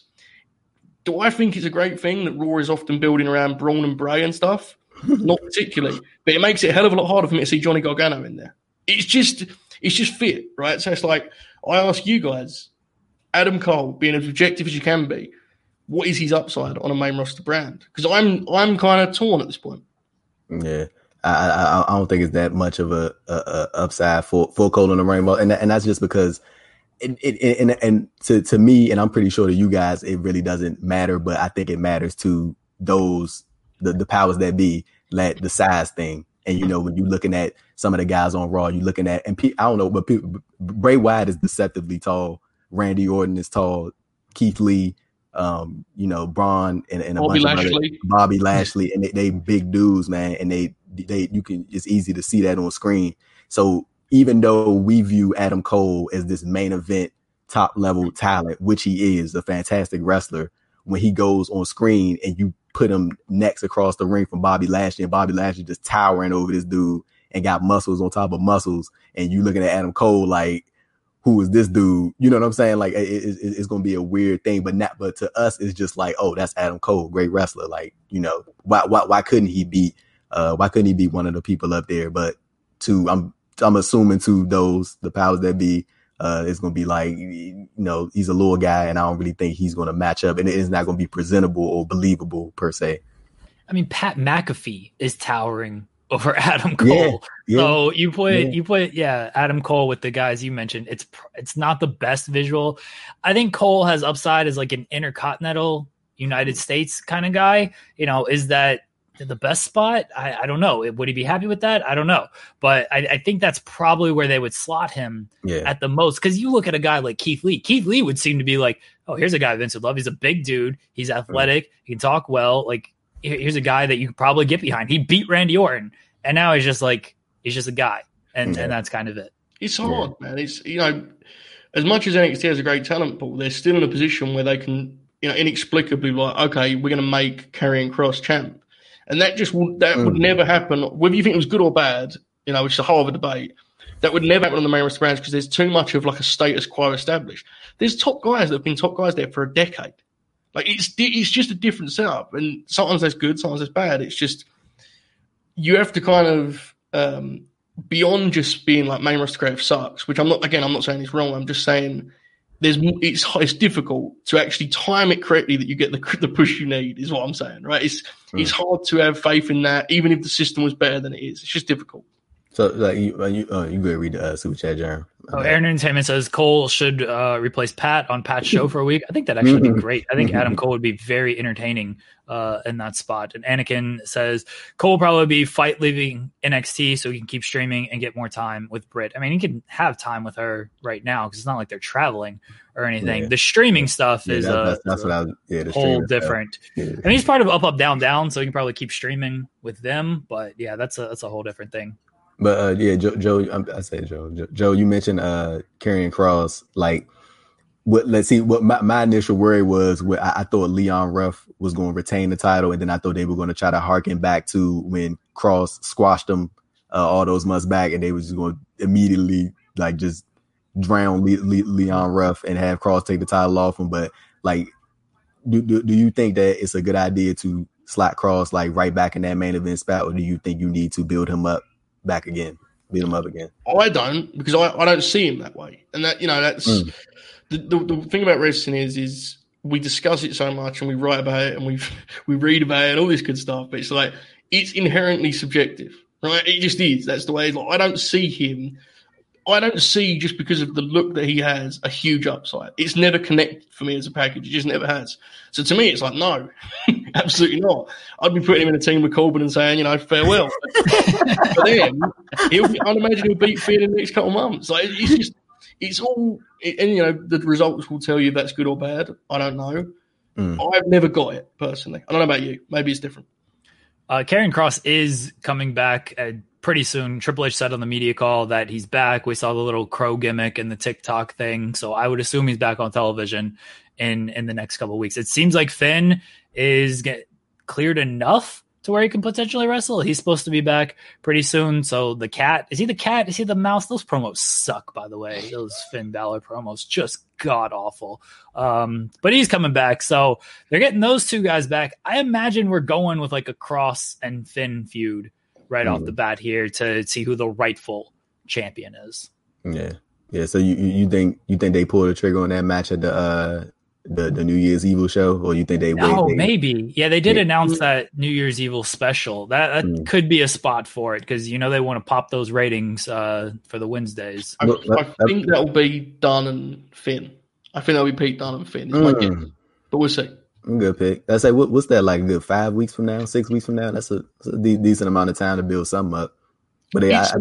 Do I think it's a great thing that Raw is often building around Braun and Bray and stuff? Not particularly, but it makes it a hell of a lot harder for me to see Johnny Gargano in there. It's just fit, right? So it's like, I ask you guys, Adam Cole, being as objective as you can be, what is his upside on a main roster brand? Because I'm kind of torn at this point. Yeah, I don't think it's that much of a upside for Cole in the Rainbow, and that's just because and to me, and I'm pretty sure to you guys, it really doesn't matter, but I think it matters to those the powers that be, like the size thing. And you know, when you're looking at some of the guys on Raw, you're looking at, and I don't know, but Bray Wyatt is deceptively tall. Randy Orton is tall. Keith Lee, you know, Braun and a Bobby bunch Lashley. of other, Bobby Lashley, and they big dudes, man. And they you can, it's easy to see that on screen. So even though we view Adam Cole as this main event top level talent, which he is, a fantastic wrestler, when he goes on screen and you put him next across the ring from Bobby Lashley, and Bobby Lashley just towering over this dude and got muscles on top of muscles, and you looking at Adam Cole like, who is this dude? You know what I'm saying? Like it's going to be a weird thing, but to us, it's just like, oh, that's Adam Cole, great wrestler. Like, you know, why couldn't he be one of the people up there? But I'm assuming to those, the powers that be, it's going to be like, you know, he's a little guy, and I don't really think he's going to match up, and it's not going to be presentable or believable per se. I mean, Pat McAfee is towering over Adam Cole. Yeah. So you put Adam Cole with the guys you mentioned. It's not the best visual. I think Cole has upside as like an intercontinental United States kind of guy. You know, is that the best spot? I don't know. Would he be happy with that? I don't know. But I think that's probably where they would slot him at the most. Because you look at a guy like Keith Lee. Keith Lee would seem to be like, oh, here's a guy Vince would love. He's a big dude. He's athletic. He can talk well. Like, here's a guy that you could probably get behind. He beat Randy Orton, and now he's just a guy, and that's kind of it. It's hard, man. It's, you know, as much as NXT has a great talent pool, they're still in a position where they can, you know, inexplicably like, okay, we're going to make Karrion Kross champ, and that would never happen. Whether you think it was good or bad, you know, which is a whole other debate. That would never happen on the main roster brands because there's too much of like a status quo established. There's top guys that have been top guys there for a decade. Like, it's just a different setup, and sometimes that's good, sometimes that's bad. It's just, you have to kind of, beyond just being like main roster creative sucks, which I'm not saying it's wrong. I'm just saying it's difficult to actually time it correctly that you get the push you need, is what I'm saying, right? It's hard to have faith in that, even if the system was better than it is. It's just difficult. So like you could read the super chat, Jeremy. Oh, Aaron Entertainment says Cole should replace Pat on Pat's show for a week. I think that'd actually be great. I think Adam Cole would be very entertaining in that spot. And Anakin says Cole will probably be leaving NXT so he can keep streaming and get more time with Britt. I mean, he can have time with her right now because it's not like they're traveling or anything. Yeah. The streaming stuff is that's what I was, the whole different. Yeah. I mean, he's part of Up, Down, Down, so he can probably keep streaming with them. But yeah, that's a whole different thing. But Joe, you mentioned Karrion Kross. Like, let's see what my initial worry was. I thought Leon Ruff was going to retain the title, and then I thought they were going to try to harken back to when Kross squashed them all those months back, and they was just going to immediately like just drown Leon Ruff and have Kross take the title off him. But like, do you think that it's a good idea to slot Kross like right back in that main event spot, or do you think you need to build him up? Back again, beat him up again. I don't, because I don't see him that way, and that that's the thing about wrestling is we discuss it so much and we write about it and we read about it and all this good stuff, but it's like it's inherently subjective, right? It just is. That's the way. Like, I don't see him. I don't see, just because of the look that he has, a huge upside. It's never connected for me as a package. It just never has. So to me, it's like, no, absolutely not. I'd be putting him in a team with Corbin and saying, farewell. But then, I'd imagine he'll beat Finn in the next couple of months. Like, it's all, and the results will tell you if that's good or bad. I don't know. I've never got it, personally. I don't know about you. Maybe it's different. Karrion Kross is coming back pretty soon. Triple H said on the media call that he's back. We saw the little crow gimmick and the TikTok thing, so I would assume he's back on television in the next couple of weeks. It seems like Finn is cleared enough to where he can potentially wrestle. He's supposed to be back pretty soon. So the cat, is he the cat? Is he the mouse? Those promos suck, by the way. Those Finn Balor promos, just god awful. But he's coming back. So they're getting those two guys back. I imagine we're going with like a Kross and Finn feud right off the bat here to see who the rightful champion is. Yeah. Yeah. So you think they pull the trigger on that match at the New Year's Evil show, or you think they wait? Oh, maybe. Yeah, they did announce that New Year's Evil special. That could be a spot for it, because they want to pop those ratings for the Wednesdays. I think that'll be Dunn and Finn. I think that'll be Pete Dunne and Finn. My guess. But we'll see. Good pick. I say, what's that like? Good 5 weeks from now, 6 weeks from now? That's a decent amount of time to build something up. But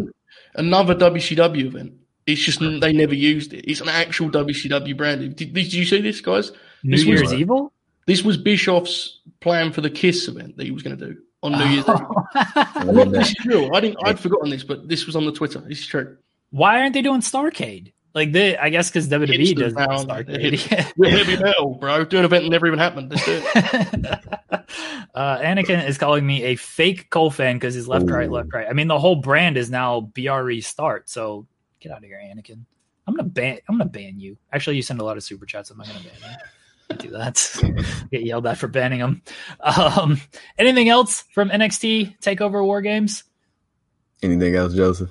another WCW event. It's just they never used it. It's an actual WCW brand. Did you see this, guys? New Year's Evil? This was Bischoff's plan for the Kiss event that he was going to do on New Year's Eve. This is real. I'd forgotten this, but this was on the Twitter. This is true. Why aren't they doing Starrcade? Like I guess because WWE does Starrcade. We're heavy metal, bro. Do an event that never even happened. Let's do it. Anakin is calling me a fake Cole fan because he's left, right. I mean, the whole brand is now BRE Start. So get out of here, Anakin. I'm gonna ban you. Actually, you send a lot of super chats. I'm not gonna ban you. Can't do that. Get yelled at for banning them. Anything else from NXT Takeover War Games? Anything else, Joseph?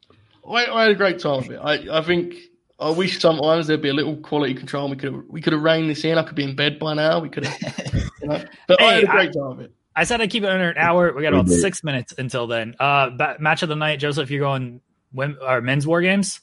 I had a great time with it. I think I wish sometimes there'd be a little quality control. We could have reined this in. I could be in bed by now. We could have, But I had a great time with it. I said I'd keep it under an hour. We got about 6 minutes until then. Match of the night, Joseph. You're going men's War Games.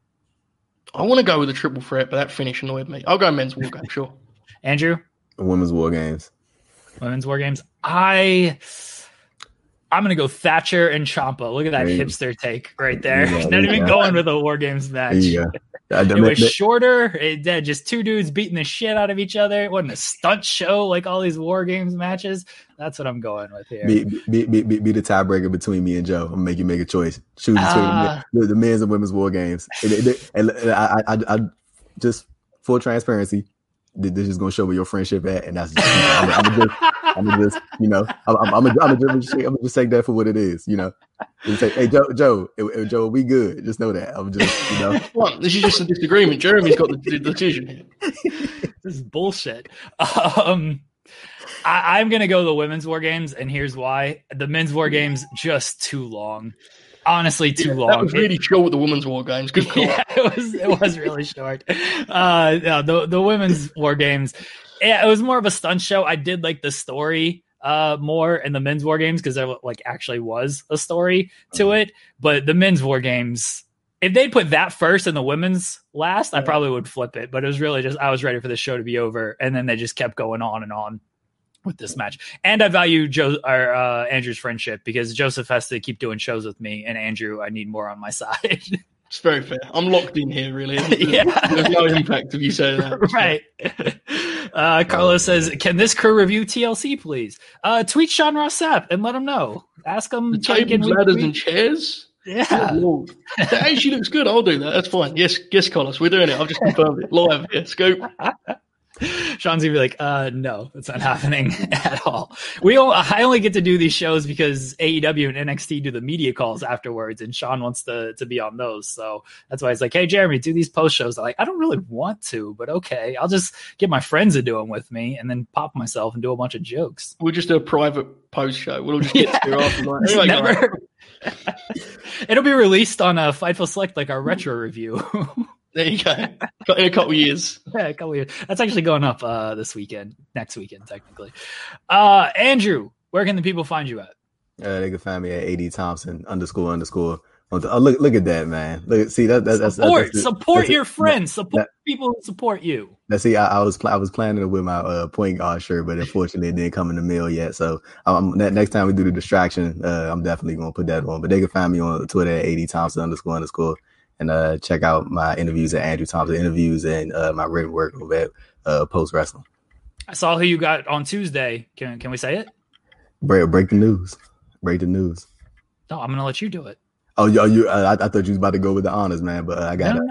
I want to go with a triple threat, but that finish annoyed me. I'll go men's War Games, sure. Andrew? Women's War Games. Women's War Games. I'm going to go Thatcher and Ciampa. Look at that hipster take right there. Not even going with a War Games match. It was shorter. Just two dudes beating the shit out of each other. It wasn't a stunt show like all these War Games matches. That's what I'm going with here. Be the tiebreaker between me and Joe. I'm going to make you make a choice. Choose between the men's and women's War Games. And I just, full transparency, this is gonna show where your friendship at, and that's I'm gonna just take that for what it is, And say, hey, Joe, we good. Just know that. I'm just, What? This is just a disagreement. Jeremy's got the decision here. This is bullshit. I'm gonna go the women's War Games, and here's why: the men's War Games just too long. Honestly, too long. That was really short with the women's War Games. Good call. Yeah, it was really short. The women's War Games, it was more of a stunt show. I did like the story more in the men's war games because there like actually was a story to it. But the men's war games, if they put that first and the women's last, I probably would flip it. But it was really just I was ready for the show to be over, and then they just kept going on and on with this match. And I value Andrew's friendship because Joseph has to keep doing shows with me, and Andrew, I need more on my side. It's very fair. I'm locked in here, really. Yeah. There's no impact if you say that. Right. Carlos says, can this crew review TLC, please? Tweet Sean Ross Sapp and let him know. Ask him. The tables, ladders, and chairs? Yeah. Oh, that actually looks good. I'll do that. That's fine. Yes, Carlos, we're doing it. I've just confirmed it. Live. Yeah, scoop. Sean's gonna be like, no, it's not happening at all. I only get to do these shows because AEW and NXT do the media calls afterwards, and Sean wants to be on those. So that's why he's like, hey, Jeremy, do these post shows. I'm like, I don't really want to, but okay, I'll just get my friends to do them with me and then pop myself and do a bunch of jokes. We'll just do a private post show. We'll just get to after. It'll be released on Fightful Select, like our retro review. There you go. In a couple of years. Yeah, a couple of years. That's actually going up next weekend, technically. Andrew, where can the people find you at? They can find me at AD Thompson __. Look at that, man. Look, see support your friends. Support people who support you. See, I was planning to wear my point guard shirt, but unfortunately it didn't come in the mail yet. So next time we do the distraction, I'm definitely gonna put that on. But they can find me on Twitter at AD Thompson __. And check out my interviews at Andrew Thompson Interviews and my written work over at Post Wrestling. I saw who you got on Tuesday. Can we say it? Break the news. Break the news. No, I'm gonna let you do it. Oh, I thought you was about to go with the honors, man. But I got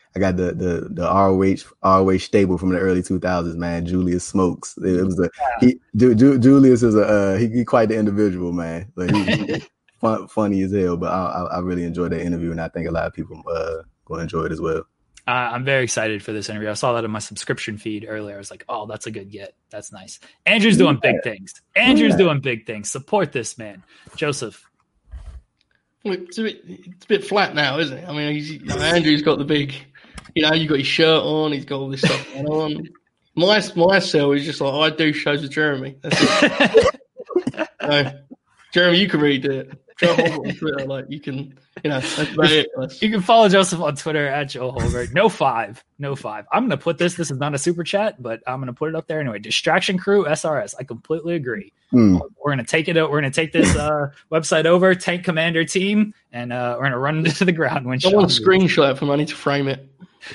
the ROH stable from the early 2000s, man. Julius Smokes. It was Julius is he quite the individual, man. Like he funny as hell, but I really enjoyed that interview, and I think a lot of people will enjoy it as well. I'm very excited for this interview. I saw that in my subscription feed earlier. I was like, oh, that's a good get. That's nice. Andrew's doing big things. Doing big things. Support this man. Joseph. It's a bit flat now, isn't it? I mean, Andrew's got the big, you've got his shirt on. He's got all this stuff going on. My cell is just like, I do shows with Jeremy. That's it. Jeremy, you can read it. Joe Holbert on Twitter, like you can, that's about it. You can follow Joseph on Twitter at Joe Holbert. No five. I'm gonna put this. This is not a super chat, but I'm gonna put it up there anyway. Distraction Crew SRS. I completely agree. We're gonna take it. We're gonna take this website over. Tank Commander team, and we're gonna run it to the ground. When I want a screenshot from. I need to frame it.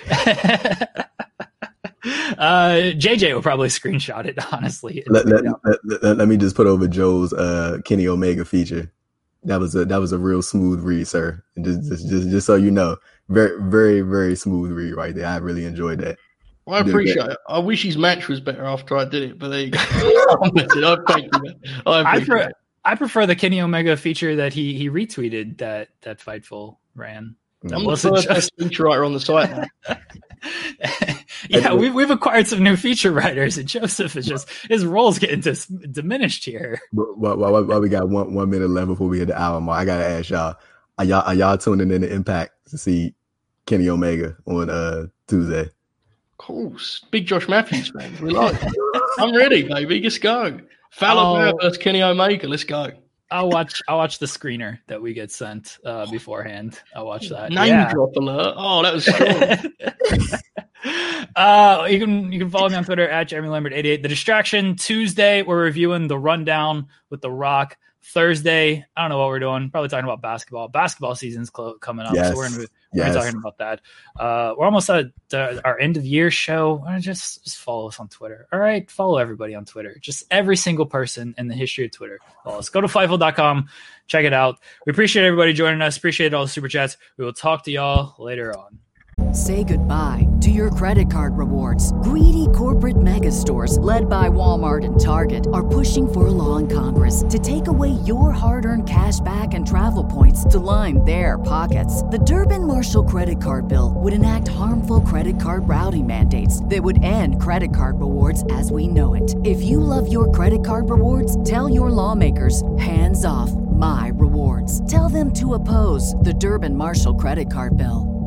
JJ will probably screenshot it. Honestly, let me just put over Joe's Kenny Omega feature. That was a real smooth read, sir. And just so you know, very, very, very smooth read right there. I really enjoyed that. Well, I appreciate it. I wish his match was better after I did it, but there you go. I prefer the Kenny Omega feature that he retweeted that Fightful ran. I'm the first feature writer on the site now. Yeah, we've acquired some new feature writers, and Joseph is just his role's getting diminished here. While we got one minute left before we hit the hour mark, I gotta ask y'all: are y'all tuning in to Impact to see Kenny Omega on Tuesday? Of course, big Josh Matthews fan. We like. I'm ready, baby. Let's go. Fowler versus Kenny Omega. Let's go. I'll watch the screener that we get sent beforehand. I'll watch that. Name drop alert. Oh, that was strong. You can follow me on Twitter at Jeremy Lambert 88. The Distraction Tuesday, we're reviewing The Rundown with The Rock. Thursday, I don't know what we're doing. Probably talking about basketball. Basketball season's coming up, so we're gonna be talking about that. We're almost at our end of year show. Just follow us on Twitter. All right, follow everybody on Twitter. Just every single person in the history of Twitter. Follow us. Go to Fightful.com. Check it out. We appreciate everybody joining us. Appreciate all the super chats. We will talk to y'all later on. Say goodbye to your credit card rewards. Greedy corporate mega stores, led by Walmart and Target, are pushing for a law in Congress to take away your hard-earned cash back and travel points to line their pockets. The Durbin-Marshall credit card bill would enact harmful credit card routing mandates that would end credit card rewards as we know it. If you love your credit card rewards, tell your lawmakers, hands off my rewards. Tell them to oppose the Durbin-Marshall credit card bill.